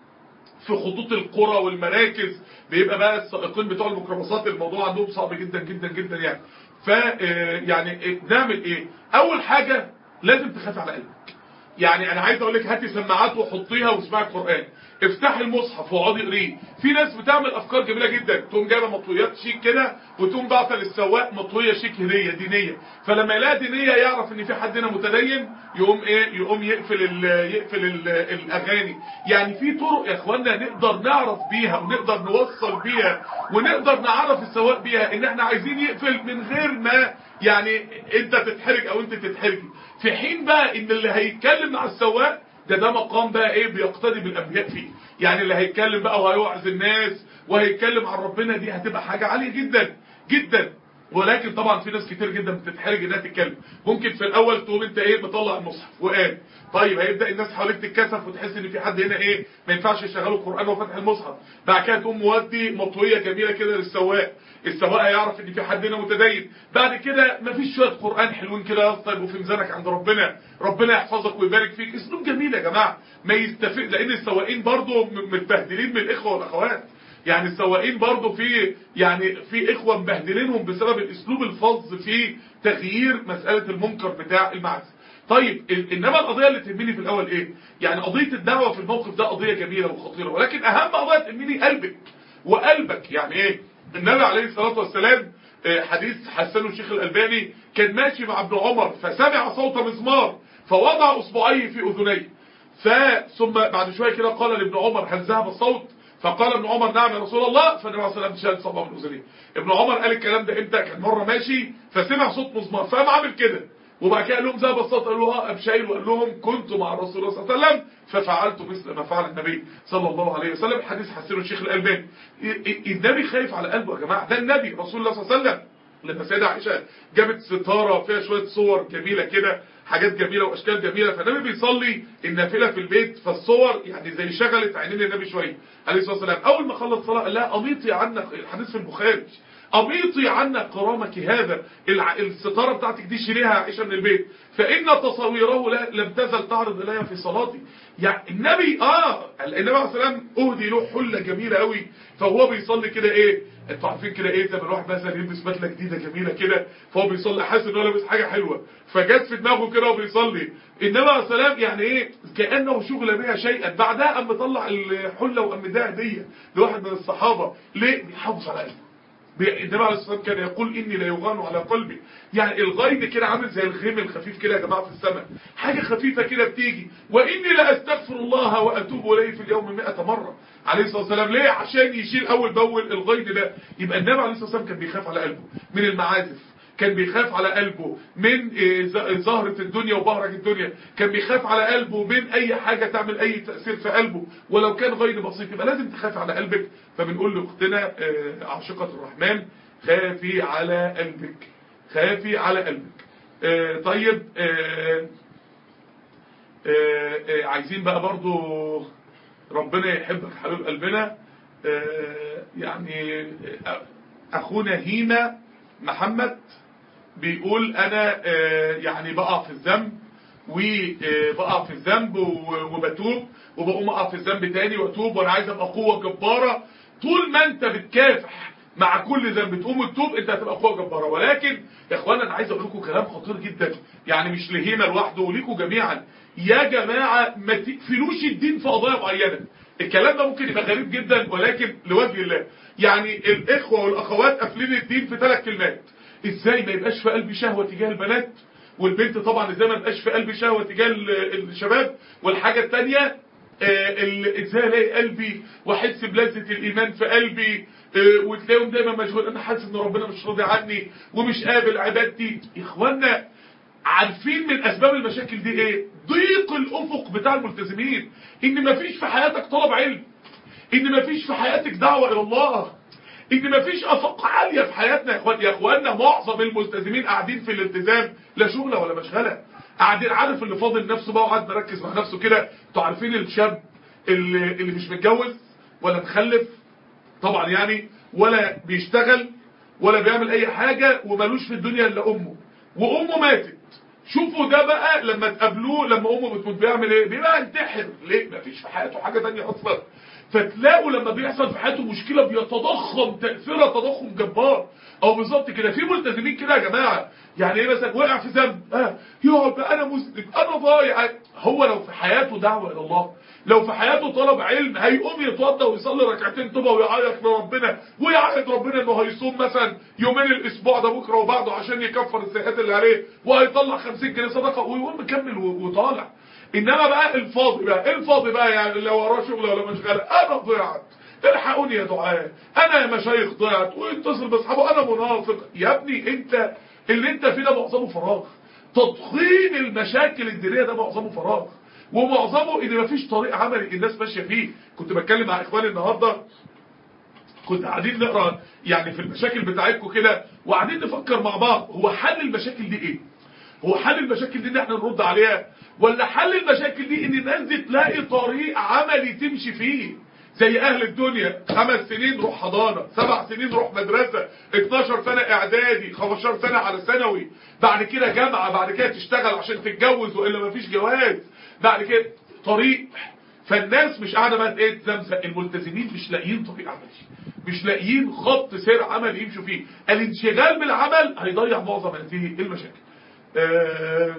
في خطوط القرى والمراكز، بيبقى بقى السائقين بتوع الميكروباصات الموضوع عندهم صعب جدا جدا جدا يعني. ف يعني نعمل ايه؟ اول حاجه لازم تخاف على قلبك. يعني انا عايز اقول لك هاتي سماعات وحطيها واسمعي القران، افتحي المصحف واقعدي اقريه. في ناس بتعمل افكار جميله جدا، تقوم جايبه مطويات شيك كده وتقوم باعته للسواق مطويه شيك هديه دينيه، فلما يلاقي دينيه يعرف ان في حد هنا متدين يقوم ايه يقوم يقفل ال يقفل ال الاغاني. يعني في طرق يا اخوانا نقدر نعرف بيها ونقدر نوصل بيها ونقدر نعرف السواق بيها ان احنا عايزين يقفل من غير ما يعني انت تتحرج او انت تتحرجي، في حين بقى ان اللي هيتكلم مع السواق ده ده مقام بقى ايه بيقتدي بالانبياء فيه. يعني اللي هيتكلم بقى وهيوعظ الناس وهيتكلم عن ربنا دي هتبقى حاجه عاليه جدا جدا. ولكن طبعا في ناس كتير جدا بتتحرج انها تتكلم. ممكن في الاول تقوم انت ايه مطلع المصحف وقال، طيب هيبدا الناس حواليك تتكسف وتحس ان في حد هنا ايه ما ينفعش يشغلوا القران وفتح المصحف. بعد كده تقوم مودي مطويه جميله كده للسواق، السواق هيعرف ان في حد هنا متدين. بعد كده مفيش شويه قران حلوين كده يا اسطى وفي ميزانك عند ربنا، ربنا يحفظك ويبارك فيك. اسلوب جميل يا جماعه ما يستفيد، لان السواقين برضو متبهدلين من الاخوه والاخوات. يعني السواقين برضو في يعني في اخوه مبهدلينهم بسبب الاسلوب الفظ في تغيير مساله المنكر بتاع المعازف. طيب انما القضيه اللي تهمني في الاول ايه؟ يعني قضيه الدعوه في الموقف ده قضيه جميله وخطيره، ولكن اهم قضيه تهمني قلبك وقلبك. يعني ايه؟ النبي عليه الصلاه والسلام حديث حسنه الشيخ الالباني، كان ماشي مع ابن عمر فسمع صوت مزمار فوضع اصبعيه في اذنيه، ثم بعد شويه كده قال لابن عمر هل ذهب الصوت؟ فقال ابن عمر نعم يا رسول الله. فالنبي عليه الصلاه والسلام شال صبعه من اذنيه. ابن عمر قال الكلام ده امتى؟ كان مره ماشي فسمع صوت مزمار فقام عامل كده، وبعد كده قال لهم ذهب الصوت، قال له اه ابشير، وقال لهم كنت مع الرسول صلى الله عليه وسلم ففعلت مثل ما فعل النبي صلى الله عليه وسلم. الحديث حسنه الشيخ الالباني. النبي خايف على قلبه يا جماعه، ده النبي رسول الله صلى الله عليه وسلم. لما سيدة عائشة جابت ستارة فيها شوية صور جميلة كده، حاجات جميلة واشكال جميلة، فالنبي بيصلي النافلة في البيت، فالصور يعني زي شغلت عينين النبي شوية عليه الصلاة والسلام. اول ما خلص صلاة قال لها اميطي عنا، الحديث في البخاري، اميطي عنا كرامك هذا، الستارة بتاعتك دي شيليها عائشة من البيت، فان تصويره لم تزل تعرض الي في صلاتي. يعني النبي اه النبي عليه الصلاة والسلام اهدي له حلة جميلة قوي، فهو بيصلي كده ايه، انتوا عارفين كده ايه، زي ما الواحد مثلا يلبس بدله جديده جميله كده فهو بيصلي حاسس ان هو لابس حاجه حلوه، فجت في دماغه كده وبيصلي. النبي عليه السلام يعني ايه كانه شغل بها شيئا، بعدها قام مطلع الحله وقام مديها هديه لواحد من الصحابه. ليه؟ بيحافظ على قلبه. النبي عليه الصلاه والسلام كان يقول اني لا يغان على قلبي، يعني الغيب كده عامل زي الغيم الخفيف كده يا جماعه في السماء، حاجه خفيفه كده بتيجي. واني لا استغفر الله واتوب اليه في اليوم مئة مره عليه الصلاه والسلام. ليه؟ عشان يشيل اول باول الغيب ده. يبقى النبي عليه الصلاه والسلام كان بيخاف على قلبه من المعازف، كان بيخاف على قلبه من زهرة الدنيا وبهرج الدنيا، كان بيخاف على قلبه من اي حاجة تعمل اي تأثير في قلبه ولو كان غير بسيط. يبقى لازم تخاف على قلبك. فبنقول لاختنا عاشقة الرحمن خافي على قلبك، خافي على قلبك. طيب عايزين بقى برضو ربنا يحبك حبيب قلبنا. يعني اخونا هيما محمد بيقول انا يعني بقع في الذنب وبقع في الذنب وبتوب وبقوم اقع في الذنب تاني واتوب، وانا عايز ابقى قوه جباره. طول ما انت بتكافح مع كل ذنب تقوم وتتوب انت هتبقى قوه جباره. ولكن يا اخوانا انا عايز اقول لكم كلام خطير جدا، يعني مش لهيما لوحده وليكم جميعا. يا جماعه ما تقفلوش الدين في قضايا معينه. الكلام ده ممكن يبقى غريب جدا ولكن لوجه الله. يعني الاخوه والاخوات قافلين الدين في ثلاث كلمات. ازاي ما يبقاش في قلبي شهوه تجاه البنات، والبنت طبعا ازاي ما يبقاش في قلبي شهوه تجاه الشباب، والحاجه الثانيه ازاي الاقي قلبي واحس بلذه الايمان في قلبي، وتلاقيهم دايما مشغول انا حاسس ان ربنا مش راضي عني ومش قابل عبادتي. يا اخوانا عارفين من اسباب المشاكل دي ايه؟ ضيق الافق بتاع الملتزمين، ان مفيش في حياتك طلب علم، ان مفيش في حياتك دعوه الى الله، ان مفيش افاق عاليه في حياتنا. يا اخوان يا اخواننا معظم الملتزمين قاعدين في الالتزام لا شغله ولا مشغله، قاعدين عارف اللي فاضل نفسه بقى وقاعد مركز مع نفسه كده. انتوا عارفين الشاب اللي, اللي مش متجوز ولا مخلف طبعا يعني، ولا بيشتغل ولا بيعمل اي حاجه ومالوش في الدنيا الا امه، وامه ماتت. شوفوا ده بقى لما تقابلوه لما امه بتموت بيعمل ايه؟ بيبقى ينتحر. ليه؟ مفيش في حياته حاجه ثانيه اصلا. فتلاقوا لما بيحصل في حياته مشكله بيتضخم تاثيرها تضخم جبار. او بالظبط كده في ملتزمين كده يا جماعه، يعني ايه مثلا وقع في ذنب اه يقعد بقى انا مذنب انا ضايع. هو لو في حياته دعوه الى الله، لو في حياته طلب علم، هيقوم يتوضى ويصلي ركعتين توبه ويعيط لربنا ويعهد ربنا انه هيصوم مثلا يومين الاسبوع ده بكره وبعده عشان يكفر السيئات اللي عليه، وهيطلع خمسين جنيه صدقه ويقوم مكمل وطالع. انما بقى الفاضي بقى الفاضي بقى يعني لو وراه شغل ولا مشغله انا ضيعت الحقوني يا دعاء، انا يا مشايخ ضيعت، ويتصل باصحابه انا منافق. يا ابني انت اللي انت فيه ده معظمه فراغ. تضخيم المشاكل الدينيه ده معظمه فراغ، ومعظمه ان مفيش طريق عملي الناس ماشيه فيه. كنت بتكلم مع اخواني النهارده كنت قاعدين نقرا يعني في المشاكل بتاعتكم كده وقاعدين نفكر مع بعض، هو حل المشاكل دي ايه؟ هو حل المشاكل دي ان احنا نرد عليها، ولا حل المشاكل دي ان الناس دي تلاقي طريق عملي تمشي فيه زي اهل الدنيا؟ خمس سنين روح حضانه، سبع سنين روح مدرسه، اتناشر سنه اعدادي، خمستاشر سنه على ثانوي، بعد كده جامعه، بعد كده تشتغل عشان تتجوز والا مفيش جواز، بعد كده طريق. فالناس مش قاعده بقى ايه تزمزق، الملتزمين مش لاقيين طريق عملي، مش لاقيين خط سير عملي يمشوا فيه. الانشغال بالعمل هيضيع معظم هذه المشاكل. آآ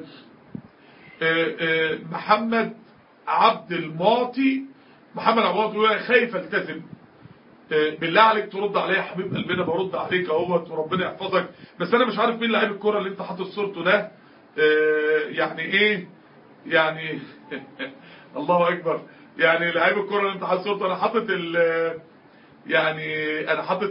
آآ محمد عبد المعطي محمد عبد المعطي يقول انا خايف التزم، بالله عليك ترد عليا يا حبيب قلبنا. برد عليك اهوت وربنا يحفظك، بس انا مش عارف مين لعيب الكوره اللي انت حاطط صورته ده. يعني ايه يعني الله اكبر، يعني لعيب الكوره اللي انت حاطط صورته، انا حاطط ال يعني انا حاطط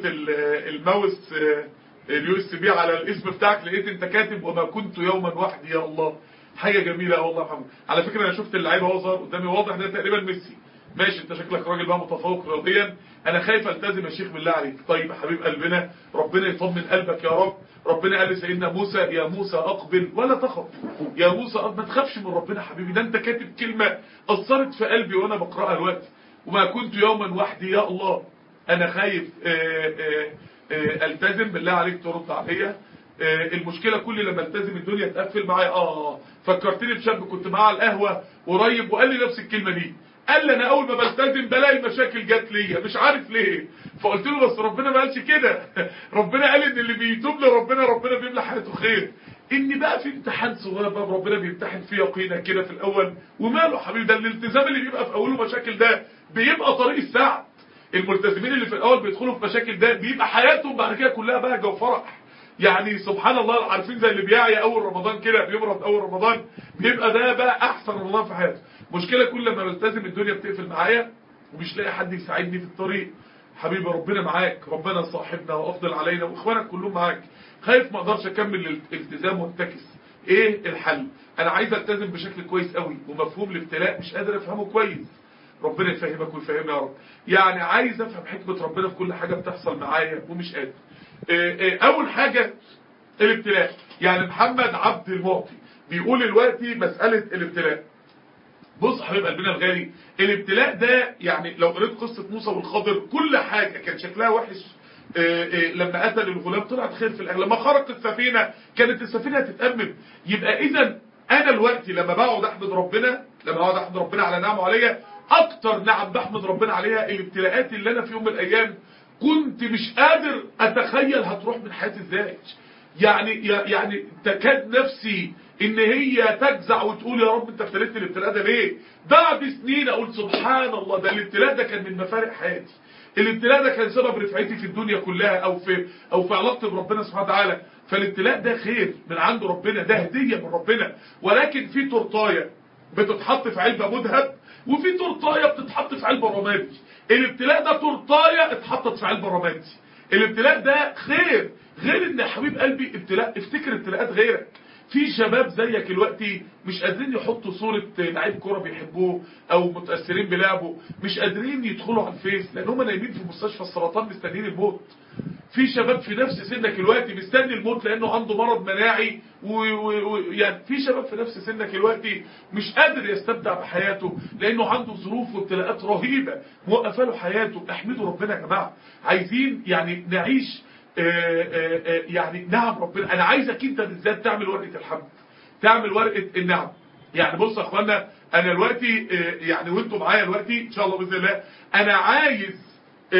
الماوس اليو اس بي على الاسم بتاعك، لقيت انت كاتب وما كنت يوما وحدي. يا الله حاجه جميله والله يا محمد. على فكره انا شفت اللعيبه وهو ظهر قدامي، واضح ده تقريبا ميسي. ماشي، انت شكلك راجل بقى متفوق رياضيا. انا خايف التزم يا شيخ بالله عليك. طيب يا حبيب قلبنا، ربنا يطمن قلبك يا رب. ربنا قال لسيدنا موسى يا موسى اقبل ولا تخف. يا موسى أقبل. ما تخافش من ربنا حبيبي، ده انت كاتب كلمه اثرت في قلبي وانا بقراها دلوقتي. وما كنت يوما وحدي. يا الله انا خايف آآ آآ آآ التزم، بالله عليك ترد عليا. المشكله كل لما التزم الدنيا تقفل معايا. اه فكرتني بشاب كنت معاه على القهوه قريب وقال لي نفس الكلمه دي. قال لي انا اول ما بلتزم بلاقي مشاكل جات ليا مش عارف ليه. فقلت له بس ربنا ما قالش كده. ربنا قال ان اللي بيتوب لربنا ربنا بيملى حياته خير. ان بقى في امتحان صغير بقى ربنا بيمتحن فيه يقينك كده في الاول، وماله حبيبي، ده الالتزام اللي بيبقى في اوله مشاكل ده بيبقى طريق السعد. الملتزمين اللي في الاول بيدخلوا في مشاكل ده بيبقى حياتهم بعد كده كلها بهجه وفرح. يعني سبحان الله، عارفين زي اللي بيعيا اول رمضان كده بيمرض اول رمضان، بيبقى ده بقى احسن رمضان في حياته. مشكله كل لما بلتزم الدنيا بتقفل معايا ومش لاقي حد يساعدني في الطريق. حبيبي ربنا معاك، ربنا صاحبنا وافضل علينا واخوانك كلهم معاك. خايف ما اقدرش اكمل الالتزام وانتكس. ايه الحل؟ انا عايز التزم بشكل كويس قوي ومفهوم الابتلاء مش قادر افهمه كويس. ربنا يفهمك ويفهمنا يا رب. يعني عايز افهم حكمه ربنا في كل حاجه بتحصل معايا ومش قادر. إيه إيه اول حاجه الابتلاء. يعني محمد عبد المعطي بيقول دلوقتي مساله الابتلاء. بص حبيب قلبنا الغالي، الابتلاء ده يعني لو قريت قصه موسى والخضر كل حاجه كان شكلها وحش. إيه إيه لما قتل الغلام طلعت خير في الاخر. لما خرقت السفينه كانت السفينه هتتأمم. يبقى اذا انا دلوقتي لما بقعد احمد ربنا، لما بقعد احمد ربنا على نعمه عليا، اكتر نعم بحمد ربنا عليها الابتلاءات اللي انا في يوم من الايام كنت مش قادر اتخيل هتروح من حياتي ازاي. يعني يعني تكاد نفسي ان هي تجزع وتقول يا رب انت ابتليتني الابتلاء ده ليه؟ بعد سنين اقول سبحان الله، ده الابتلاء ده كان من مفارق حياتي. الابتلاء ده كان سبب رفعتي في الدنيا كلها او في او في علاقتي بربنا سبحانه وتعالى. فالابتلاء ده خير من عند ربنا، ده هديه من ربنا. ولكن في تورتايه بتتحط في علبه مذهب، وفي تورتايه بتتحط في علبه رمادي. الابتلاء ده تورتايه اتحطت في علبه رمادي. الابتلاء ده خير، غير ان يا حبيب قلبي ابتلاء، افتكر ابتلاءات غيرك. في شباب زيك دلوقتي مش قادرين يحطوا صورة لعيب كوره بيحبوه او متأثرين بلعبه، مش قادرين يدخلوا على الفيس لان هم نايمين في مستشفى السرطان مستنيين الموت. في شباب في نفس سنك دلوقتي مستني الموت لانه عنده مرض مناعي، ويعني في شباب في نفس سنك دلوقتي مش قادر يستمتع بحياته لانه عنده ظروف وابتلاءات رهيبه موقفه له حياته. احمدوا ربنا يا جماعه. عايزين يعني نعيش آآ آآ يعني نعم ربنا. انا عايزك انت بالذات تعمل ورقه الحمد، تعمل ورقه النعم. يعني بص يا اخوانا، انا دلوقتي يعني وانتم معايا دلوقتي ان شاء الله باذن الله، انا عايز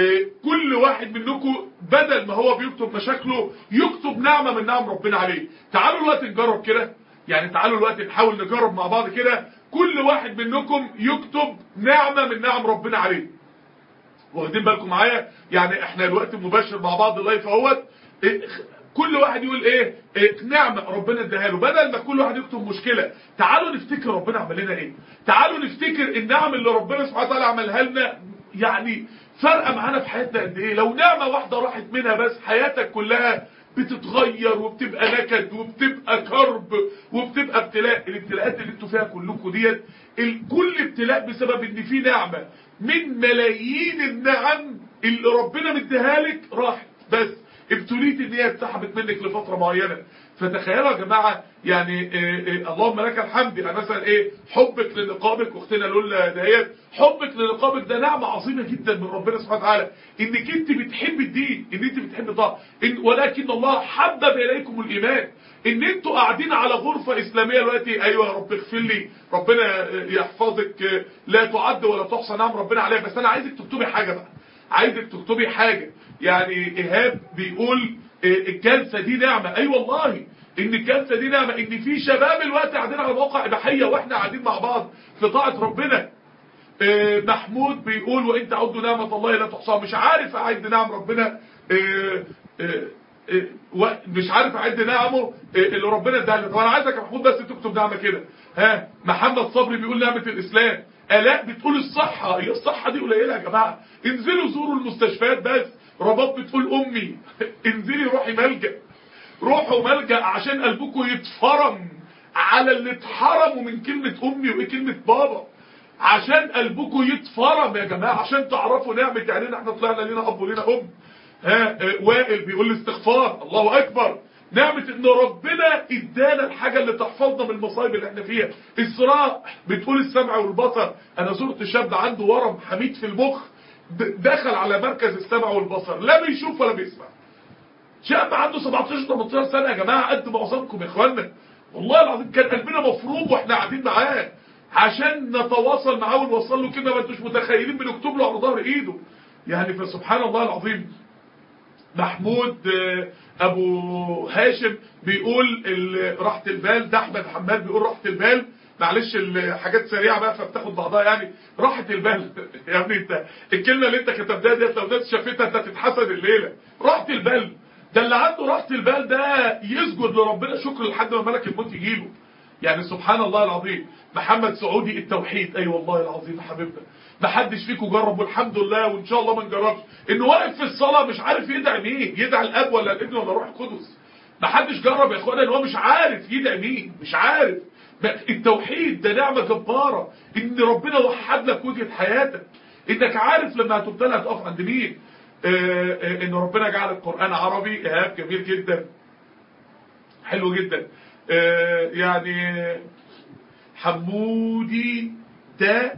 كل واحد منكم بدل ما هو بيكتب مشاكله يكتب نعمه من نعم ربنا عليه. تعالوا دلوقتي نجرب كده، يعني تعالوا دلوقتي نحاول نجرب مع بعض كده، كل واحد منكم يكتب نعمه من نعم ربنا عليه. واخدين بالكم معايا؟ يعني احنا دلوقتي مباشر مع بعض اللايف اهوت، كل واحد يقول ايه, إيه نعمه ربنا اداها له، بدل ما كل واحد يكتب مشكله. تعالوا نفتكر ربنا عمل لنا ايه، تعالوا نفتكر النعم اللي ربنا سبحانه وتعالى عملها لنا، يعني فرقه معانا في حياتنا قد ايه. لو نعمه واحده راحت منها بس حياتك كلها بتتغير وبتبقى نكد وبتبقى كرب وبتبقى ابتلاء. الابتلاءات اللي انتوا فيها كلكم ديت كل ابتلاء بسبب ان في نعمه من ملايين النعم اللي ربنا مديها لك راحت، بس ابتليت ان هي اتسحبت منك لفتره معينه. فتخيلوا يا جماعه يعني إيه إيه اللهم لك الحمد، يعني مثلا ايه حبك لنقابك، اختنا لولا دهيت، حبك لنقابك ده نعمه عظيمه جدا من ربنا سبحانه وتعالى، انك انت بتحب الدين، ان انت بتحب الطاعه، إن ولكن الله حبب اليكم الايمان، ان انتوا قاعدين على غرفه اسلاميه دلوقتي. ايوه يا رب اغفر لي، ربنا يحفظك، لا تعد ولا تحصى نعم ربنا عليها. بس انا عايزك تكتبي حاجه بقى، عايزك تكتبي حاجه. يعني ايهاب بيقول الجلسه دي نعمه. اي أيوة والله ان الجلسه دي نعمه، ان في شباب الوقت قاعدين على موقع اباحيه واحنا قاعدين مع بعض في طاعه ربنا. محمود بيقول وان تعدوا نعمه الله لا تحصاها. مش عارف اعد نعم ربنا، مش عارف اعد نعمه اللي ربنا اداها لنا. طب انا عايزك يا محمود بس تكتب نعمه كده. ها محمد صبري بيقول نعمه الاسلام. الاء بتقول الصحه. هي الصحه دي قليله يا جماعه؟ انزلوا زوروا المستشفيات بس. رباب بتقول امي. انزلي روحي ملجأ، روحوا ملجأ عشان قلبكم يتفرم على اللي اتحرموا من كلمه امي وايه كلمه بابا، عشان قلبكم يتفرم يا جماعه، عشان تعرفوا نعمه يعني احنا طلعنا لينا اب ولينا ام. ها وائل بيقول الاستغفار. الله اكبر، نعمه ان ربنا ادانا الحاجه اللي تحفظنا من المصايب اللي احنا فيها. اسراء بتقول السمع والبصر. انا زرت شاب عنده ورم حميد في المخ، دخل على مركز السمع والبصر، لا بيشوف ولا بيسمع. شاب عنده سبعتاشر تمنتاشر سنه يا جماعه، قد معظمكم يا اخوانا. والله العظيم كان قلبنا مفروض واحنا قاعدين معاه عشان نتواصل معاه ونوصل له كلمه ما انتوش متخيلين بنكتب له على ظهر ايده. يعني فسبحان الله العظيم. محمود ابو هاشم بيقول راحه البال. ده احمد حماد بيقول راحه البال. معلش الحاجات سريعه بقى فبتاخد بعضها. يعني راحه البال يا ابني انت الكلمه اللي انت كتبتها ديت لو الناس شافتها انت هتتحسد الليله. راحه البال ده اللي عنده راحه البال ده يسجد لربنا شكر لحد ما ملك الموت يجيله. يعني سبحان الله العظيم. محمد سعودي التوحيد. اي أيوة والله العظيم يا حبيبنا ما حدش فيكم جرب والحمد لله وان شاء الله ما نجربش انه واقف في الصلاه مش عارف يدعي مين، يدعي الاب ولا الابن ولا الروح القدس. ما حدش جرب يا اخوانا ان هو مش عارف يدعي مين، مش عارف. التوحيد ده نعمه جباره، ان ربنا وحد لك وجهه حياتك، انك عارف لما هتبتلى هتقف عند مين. آآ آآ ان ربنا جعل القران عربي. ايهاب جميل جدا، حلو جدا. يعني حمودي ده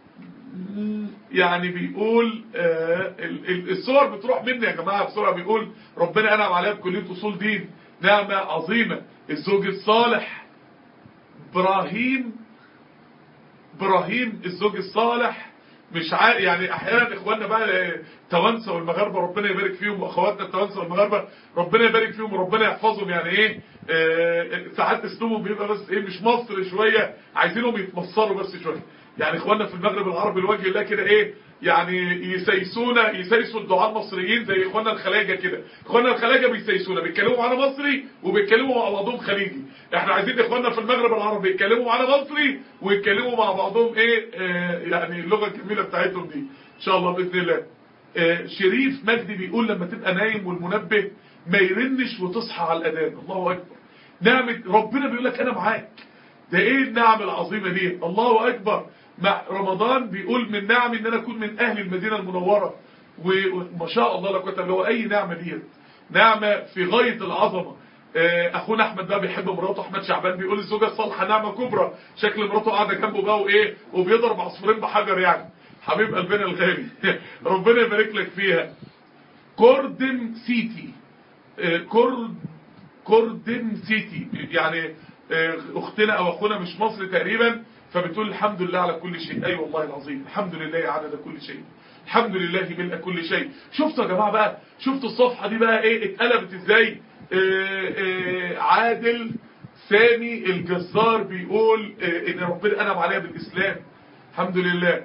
يعني بيقول الصور بتروح مني يا جماعه بسرعه. بيقول ربنا انعم عليا بكليه اصول دين، نعمه عظيمه. الزوج الصالح ابراهيم ابراهيم الزوج الصالح. مش عارف يعني احيانا اخواننا بقى التوانسه والمغاربه ربنا يبارك فيهم، واخواتنا التوانسه والمغاربه ربنا يبارك فيهم وربنا يحفظهم. يعني ايه آه ساعات اسلوبهم بيبقى بس ايه مش مصري شويه، عايزينهم يتمصروا بس شويه. يعني اخواننا في المغرب العربي لوجه الله كده ايه يعني يسيسونا يسيسوا الدعاء المصريين زي اخواننا الخلايجه كده. اخواننا الخلايجه بيسيسونا، بيتكلموا معانا مصري وبيتكلموا مع بعضهم خليجي. احنا عايزين اخواننا في المغرب العربي يتكلموا معانا مصري ويتكلموا مع بعضهم ايه آه يعني اللغه الجميله بتاعتهم دي ان شاء الله باذن الله. آه شريف مجدي بيقول لما تبقى نايم والمنبه ما يرنش وتصحى على الاذان. الله اكبر، نعمه ربنا بيقول لك انا معاك. ده ايه النعم العظيمه دي؟ الله اكبر. مع رمضان بيقول من نعم ان انا اكون من اهل المدينه المنوره، وما شاء الله لا قوه الا بالله. اي نعمه دي نعمه في غايه العظمه. اخونا احمد بقى بيحب مراته. احمد شعبان بيقول الزوجه الصالحه نعمه كبرى. شكل مراته قاعده جنبه بقى وايه وبيضرب عصفورين بحجر. يعني حبيب قلبنا الغالي ربنا يبارك لك فيها. كوردم سيتي كورد كوردم سيتي يعني اختنا او اخونا مش مصري تقريبا، فبتقول الحمد لله على كل شيء. اي أيوة والله العظيم الحمد لله عدد كل شيء، الحمد لله ملء كل شيء. شفتوا يا جماعه بقى، شفتوا الصفحه دي بقى ايه اتقلبت ازاي؟ آآ آآ عادل سامي الجزار بيقول ان ربنا انعم عليها بالاسلام. الحمد لله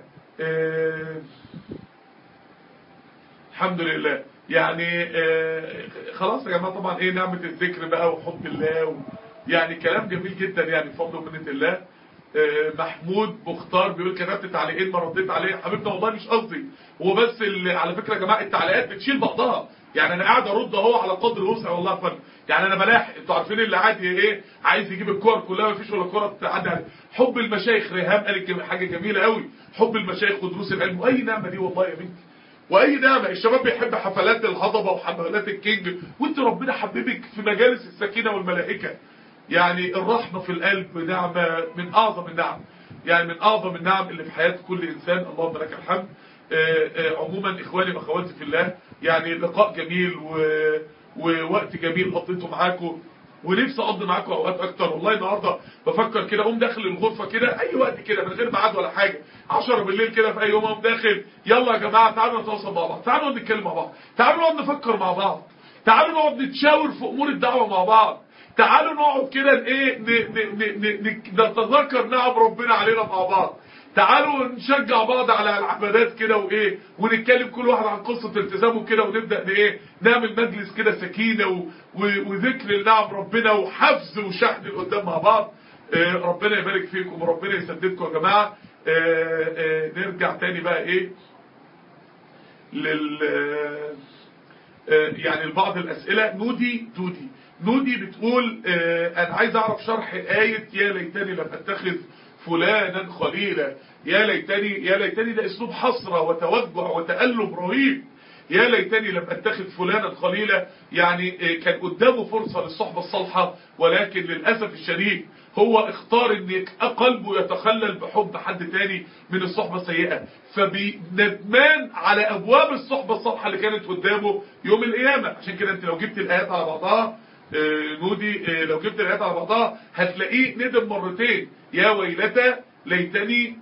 الحمد لله. يعني خلاص يا جماعه طبعا ايه نعمه الذكر بقى وحب الله و يعني كلام جميل جدا يعني بفضل ومنه الله. محمود مختار بيقول كتبت تعليقين ما رديت عليه. حبيبنا والله مش قصدي، هو بس على فكره يا جماعه التعليقات بتشيل بعضها. يعني انا قاعد ارد اهو على قدر الوسع والله فن. يعني انا بلاحق، انتوا عارفين اللي عادي ايه عايز يجيب الكور كلها مفيش ولا كوره تعدي عليه. حب المشايخ ريهام قالت حاجه جميله قوي، حب المشايخ ودروس العلم. واي نعمه دي والله يا بنتي واي نعمه. الشباب بيحب حفلات الهضبه وحفلات الكينج، وانت ربنا حببك في مجالس السكينه والملائكه. يعني الرحمه في القلب نعمه من اعظم النعم، يعني من اعظم النعم اللي في حياه كل انسان. اللهم لك الحمد. آآ آآ عموما اخواني واخواتي في الله، يعني لقاء جميل و... ووقت جميل قضيته معاكم، ونفسي اقضي معاكم اوقات اكتر. والله النهارده بفكر كده اقوم داخل الغرفه كده اي وقت كده من غير ميعاد ولا حاجه، عشرة بالليل كده في اي يوم اقوم داخل، يلا يا جماعه تعالوا نتواصل مع بعض، تعالوا نقعد نتكلم مع بعض، تعالوا نقعد نفكر مع بعض، تعالوا نقعد نتشاور في امور الدعوه مع بعض، تعالوا نقعد كده ايه نتذكر نعم ربنا علينا مع بعض، تعالوا نشجع بعض على العبادات كده وايه، ونتكلم كل واحد عن قصه التزامه كده، ونبدا بايه نعمل مجلس كده سكينه و... و... وذكر لنعم ربنا وحفز وشحن قدام مع بعض. آه ربنا يبارك فيكم وربنا يسددكم يا جماعه. آه آه نرجع تاني بقى ايه لل آه يعني لبعض الاسئله. نودي دودي نودي بتقول آه انا عايز اعرف شرح ايه يا ليتني لم اتخذ فلانا خليلا. يا ليتني يا ليتني ده اسلوب حسره وتوجع وتألم رهيب. يا ليتني لم اتخذ فلانا خليلا، يعني كان قدامه فرصه للصحبه الصالحه، ولكن للاسف الشديد هو اختار ان قلبه يتخلل بحب حد تاني من الصحبه السيئه، فبندمان على ابواب الصحبه الصالحه اللي كانت قدامه يوم القيامه. عشان كده انت لو جبت الايات على بعضها نودي، لو جبت الايات على بعضها هتلاقيه ندم مرتين. يا ويلتى ليتني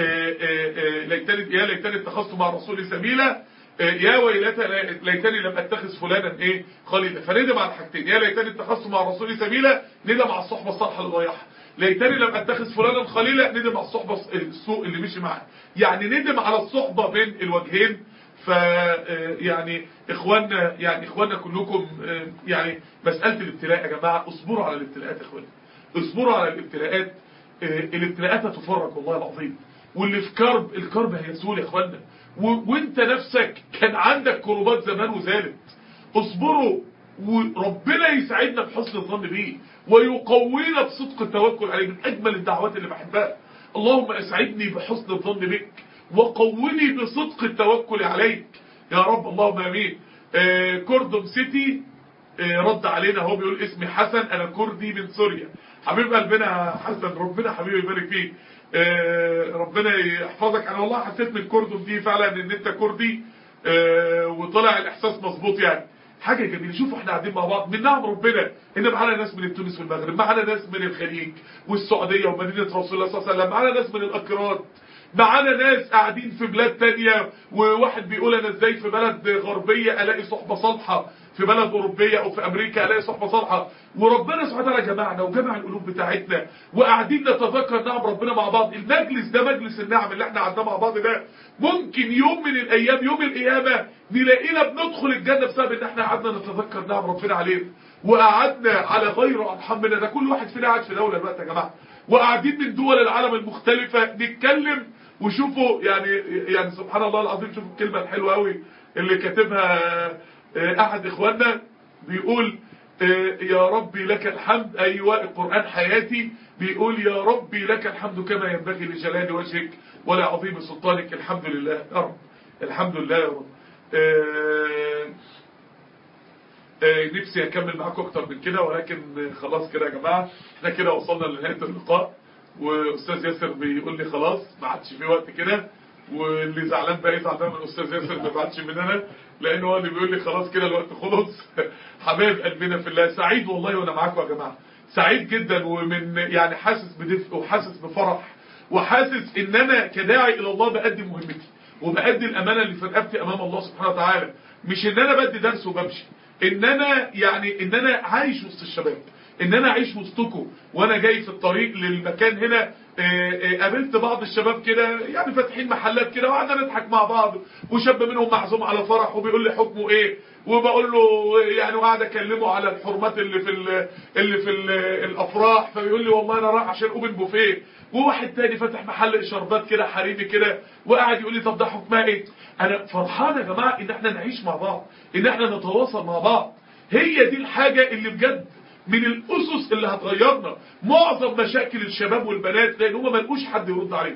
ليتني يا ليتني اتخذت مع الرسول سبيلا، يا ويلتى ليتني لم اتخذ فلانا ايه خليلا. فندم على الحاجتين، يا ليتني اتخذت مع الرسول سبيلا ندم على الصحبه الصالحه اللي ضيعها، ليتني لم اتخذ فلانا خليلا ندم على الصحبه السوء اللي مشي معاه. يعني ندم على الصحبه بين الوجهين. ف يعني اخواننا يعني اخواننا كلكم، يعني مساله الابتلاء يا جماعه، اصبروا على الابتلاءات يا اخواني، اصبروا على الابتلاءات. الابتلاءات هتفرج والله العظيم، واللي في كرب الكرب هيزول يا اخوانا. وانت نفسك كان عندك كربات زمان وزالت. اصبروا وربنا يسعدنا بحسن الظن بيه ويقوينا بصدق التوكل عليه. من اجمل الدعوات اللي بحبها، اللهم اسعدني بحسن الظن بك وقوني بصدق التوكل عليك يا رب، اللهم امين. آه كوردوم سيتي آه رد علينا، هو بيقول اسمي حسن، انا كردي من سوريا. حبيب قلبنا حسن، ربنا حبيبي يبارك فيك، آه ربنا يحفظك. انا والله حسيت من كوردوم دي فعلا ان انت كردي، آه وطلع الاحساس مظبوط. يعني حاجه جميله. شوفوا احنا قاعدين مع بعض، من نعم ربنا ان معانا ناس من تونس والمغرب، معانا ناس من الخليج والسعوديه ومدينه رسول الله صلى الله عليه وسلم، معانا ناس من الاكراد، معانا ناس قاعدين في بلاد تانية. وواحد بيقول انا ازاي في بلد غربية الاقي صحبة صالحة، في بلد اوروبية او في امريكا الاقي صحبة صالحة. وربنا سبحانه وتعالى جمعنا وجمع القلوب بتاعتنا وقاعدين نتذكر نعم ربنا مع بعض. المجلس ده مجلس النعم اللي احنا قعدناه مع بعض ده، ممكن يوم من الايام يوم القيامة نلاقينا بندخل الجنة بسبب ان احنا قعدنا نتذكر نعم ربنا علينا وقعدنا على غير ارحام منا. ده كل واحد فينا قاعد في دولة دلوقتي يا جماعة، وقاعدين من دول العالم المختلفة نتكلم. وشوفوا يعني يعني سبحان الله العظيم، شوفوا الكلمة الحلوة قوي اللي كاتبها احد اخواننا، بيقول يا ربي لك الحمد. ايوه القرآن حياتي، بيقول يا ربي لك الحمد كما ينبغي لجلال وجهك ولعظيم سلطانك. الحمد لله يا رب، الحمد لله يا رب. آه آه نفسي اكمل معاكم اكتر من كده، ولكن خلاص كده يا جماعة احنا كده وصلنا لنهاية اللقاء. واستاذ ياسر بيقول لي خلاص ما عادش في وقت كده، واللي زعلان بقى يزعل بقى من الاستاذ ياسر ما بعدش مننا، لان هو اللي بيقول لي خلاص كده الوقت خلص. حبايب قلبنا في الله، سعيد والله وانا معاكم يا جماعه، سعيد جدا، ومن يعني حاسس بدفء وحاسس بفرح وحاسس ان انا كداعي الى الله بقدم مهمتي وبأدي الامانه اللي في رقبتي امام الله سبحانه وتعالى. مش ان انا بدي درس وبمشي، ان انا يعني ان انا عايش وسط الشباب، ان انا اعيش وسطكم. وانا جاي في الطريق للمكان هنا قابلت بعض الشباب كده يعني فاتحين محلات كده، وقعدنا نضحك مع بعض، وشاب منهم معزوم على فرح وبيقول لي حكمه ايه، وبقول له يعني وقاعد اكلمه على الحرمات اللي في ال اللي في ال الافراح، فبيقول لي والله انا رايح عشان اوبن بوفيه. وواحد تاني فاتح محل اشاربات كده حريمي كده، وقاعد يقول لي طب ده حكمها ايه. انا فرحان يا جماعه ان احنا نعيش مع بعض، ان احنا نتواصل مع بعض. هي دي الحاجه اللي بجد من الاسس اللي هتغيرنا. معظم مشاكل الشباب والبنات لان هم ما لقوش حد يرد عليهم،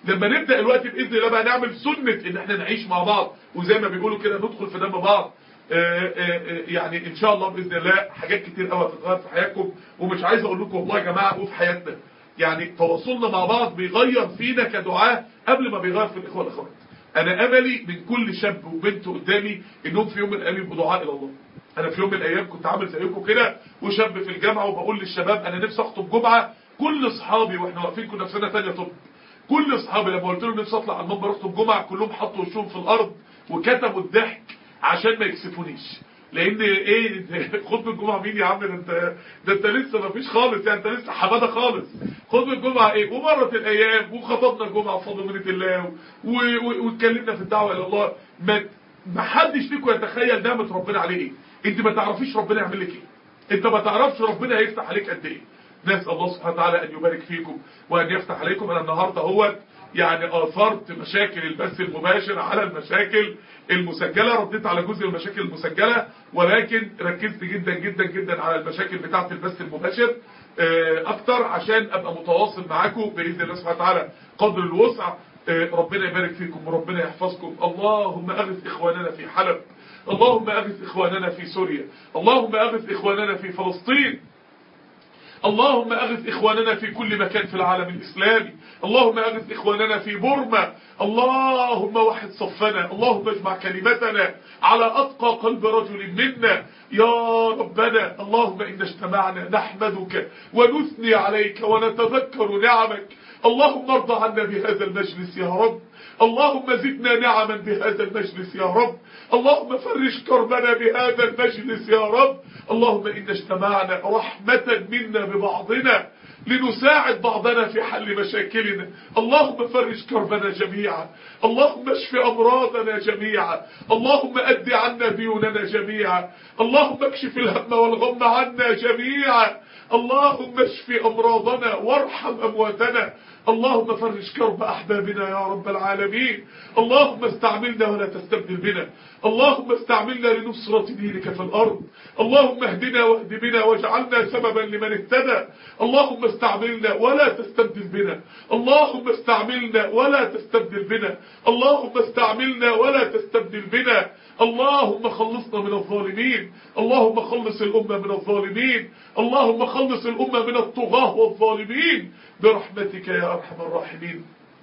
لما نبدا الوقت باذن الله بقى نعمل سنه ان احنا نعيش مع بعض، وزي ما بيقولوا كده ندخل في دم بعض. آآ آآ يعني ان شاء الله باذن الله حاجات كتير قوي هتتغير في حياتكم، ومش عايز اقول لكم والله يا جماعه وفي حياتنا يعني تواصلنا مع بعض بيغير فينا كدعاة قبل ما بيغير في الاخوه والاخوات. انا املي من كل شاب وبنت قدامي انهم في يوم من الايام يبقوا دعاء الى الله. انا في يوم من الايام كنت عامل زيكم كده وشاب في الجامعه، وبقول للشباب انا نفسي اخطب جمعه. كل اصحابي واحنا واقفين كنا في سنه ثانيه طب، كل اصحابي لما قلت لهم نفسي اطلع على المنبر اخطب جمعه كلهم حطوا وشهم في الارض وكتموا الضحك عشان ما يكسفونيش. لان ايه خطبه الجمعه مين يا عم؟ ده انت ده انت لسه ما فيش خالص، يعني انت لسه حماده خالص. خطبه الجمعه ايه؟ ومرت الايام وخطبنا الجمعه بفضل منه الله واتكلمنا في الدعوه الى الله. ما ما حدش فيكم يتخيل نعمه ربنا عليه ايه. انت ما تعرفيش ربنا يعمل لك ايه، انت ما تعرفش ربنا هيفتح عليك قد ايه. نسال الله سبحانه وتعالى ان يبارك فيكم وان يفتح عليكم. انا النهارده اهوت يعني اثرت مشاكل البث المباشر على المشاكل المسجله، رديت على جزء من المشاكل المسجله، ولكن ركزت جدا جدا جدا على المشاكل بتاعه البث المباشر اكتر عشان ابقى متواصل معاكم باذن الله سبحانه وتعالى قدر الوسع. ربنا يبارك فيكم وربنا يحفظكم. اللهم اغث اخواننا في حلب، اللهم اغث اخواننا في سوريا، اللهم اغث اخواننا في فلسطين، اللهم اغث اخواننا في كل مكان في العالم الاسلامي، اللهم اغث اخواننا في بورما، اللهم وحد صفنا، اللهم اجمع كلمتنا على اتقى قلب رجل منا يا ربنا. اللهم إن اجتمعنا نحمدك ونثني عليك ونتذكر نعمك، اللهم ارضى عنا بهذا المجلس يا رب، اللهم زدنا نعما بهذا المجلس يا رب، اللهم فرج كربنا بهذا المجلس يا رب. اللهم إن اجتمعنا رحمة منا ببعضنا لنساعد بعضنا في حل مشاكلنا، اللهم فرج كربنا جميعا، اللهم اشف أمراضنا جميعا، اللهم أد عنا ديوننا جميعا، اللهم اكشف الهم والغم عنا جميعا، اللهم اشف أمراضنا وارحم أمواتنا، اللهم فرج كرب أحبابنا يا رب العالمين. اللهم استعملنا ولا تستبدل بنا، اللهم استعملنا لنصرة دينك في الأرض، اللهم اهدنا واهد بنا واجعلنا سببا لمن اهتدى، اللهم استعملنا ولا تستبدل بنا، اللهم استعملنا ولا تستبدل بنا، اللهم استعملنا ولا تستبدل بنا، اللهم خلصنا من الظالمين، اللهم خلص الأمة من الظالمين، اللهم خلص الأمة من الطغاة والظالمين برحمتك يا أرحم الراحمين.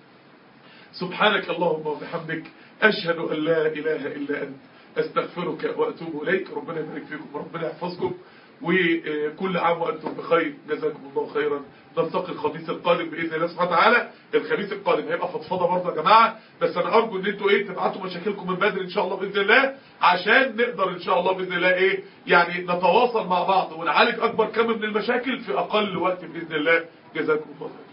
سبحانك اللهم وبحمدك أشهد أن لا إله إلا أنت أستغفرك وأتوب إليك. ربنا يبارك فيكم وربنا يحفظكم، وكل عام وأنتم بخير، جزاكم الله خيرا. نلتقي الخميس القادم بإذن الله سبحانه وتعالى. الخميس القادم هيبقى فضفضة برضه يا جماعة، بس أنا أرجو إن أنتوا إيه تبعتوا مشاكلكم من بدري إن شاء الله بإذن الله، عشان نقدر إن شاء الله بإذن الله إيه يعني نتواصل مع بعض ونعالج أكبر كم من المشاكل في أقل وقت بإذن الله. جزاكم الله خير.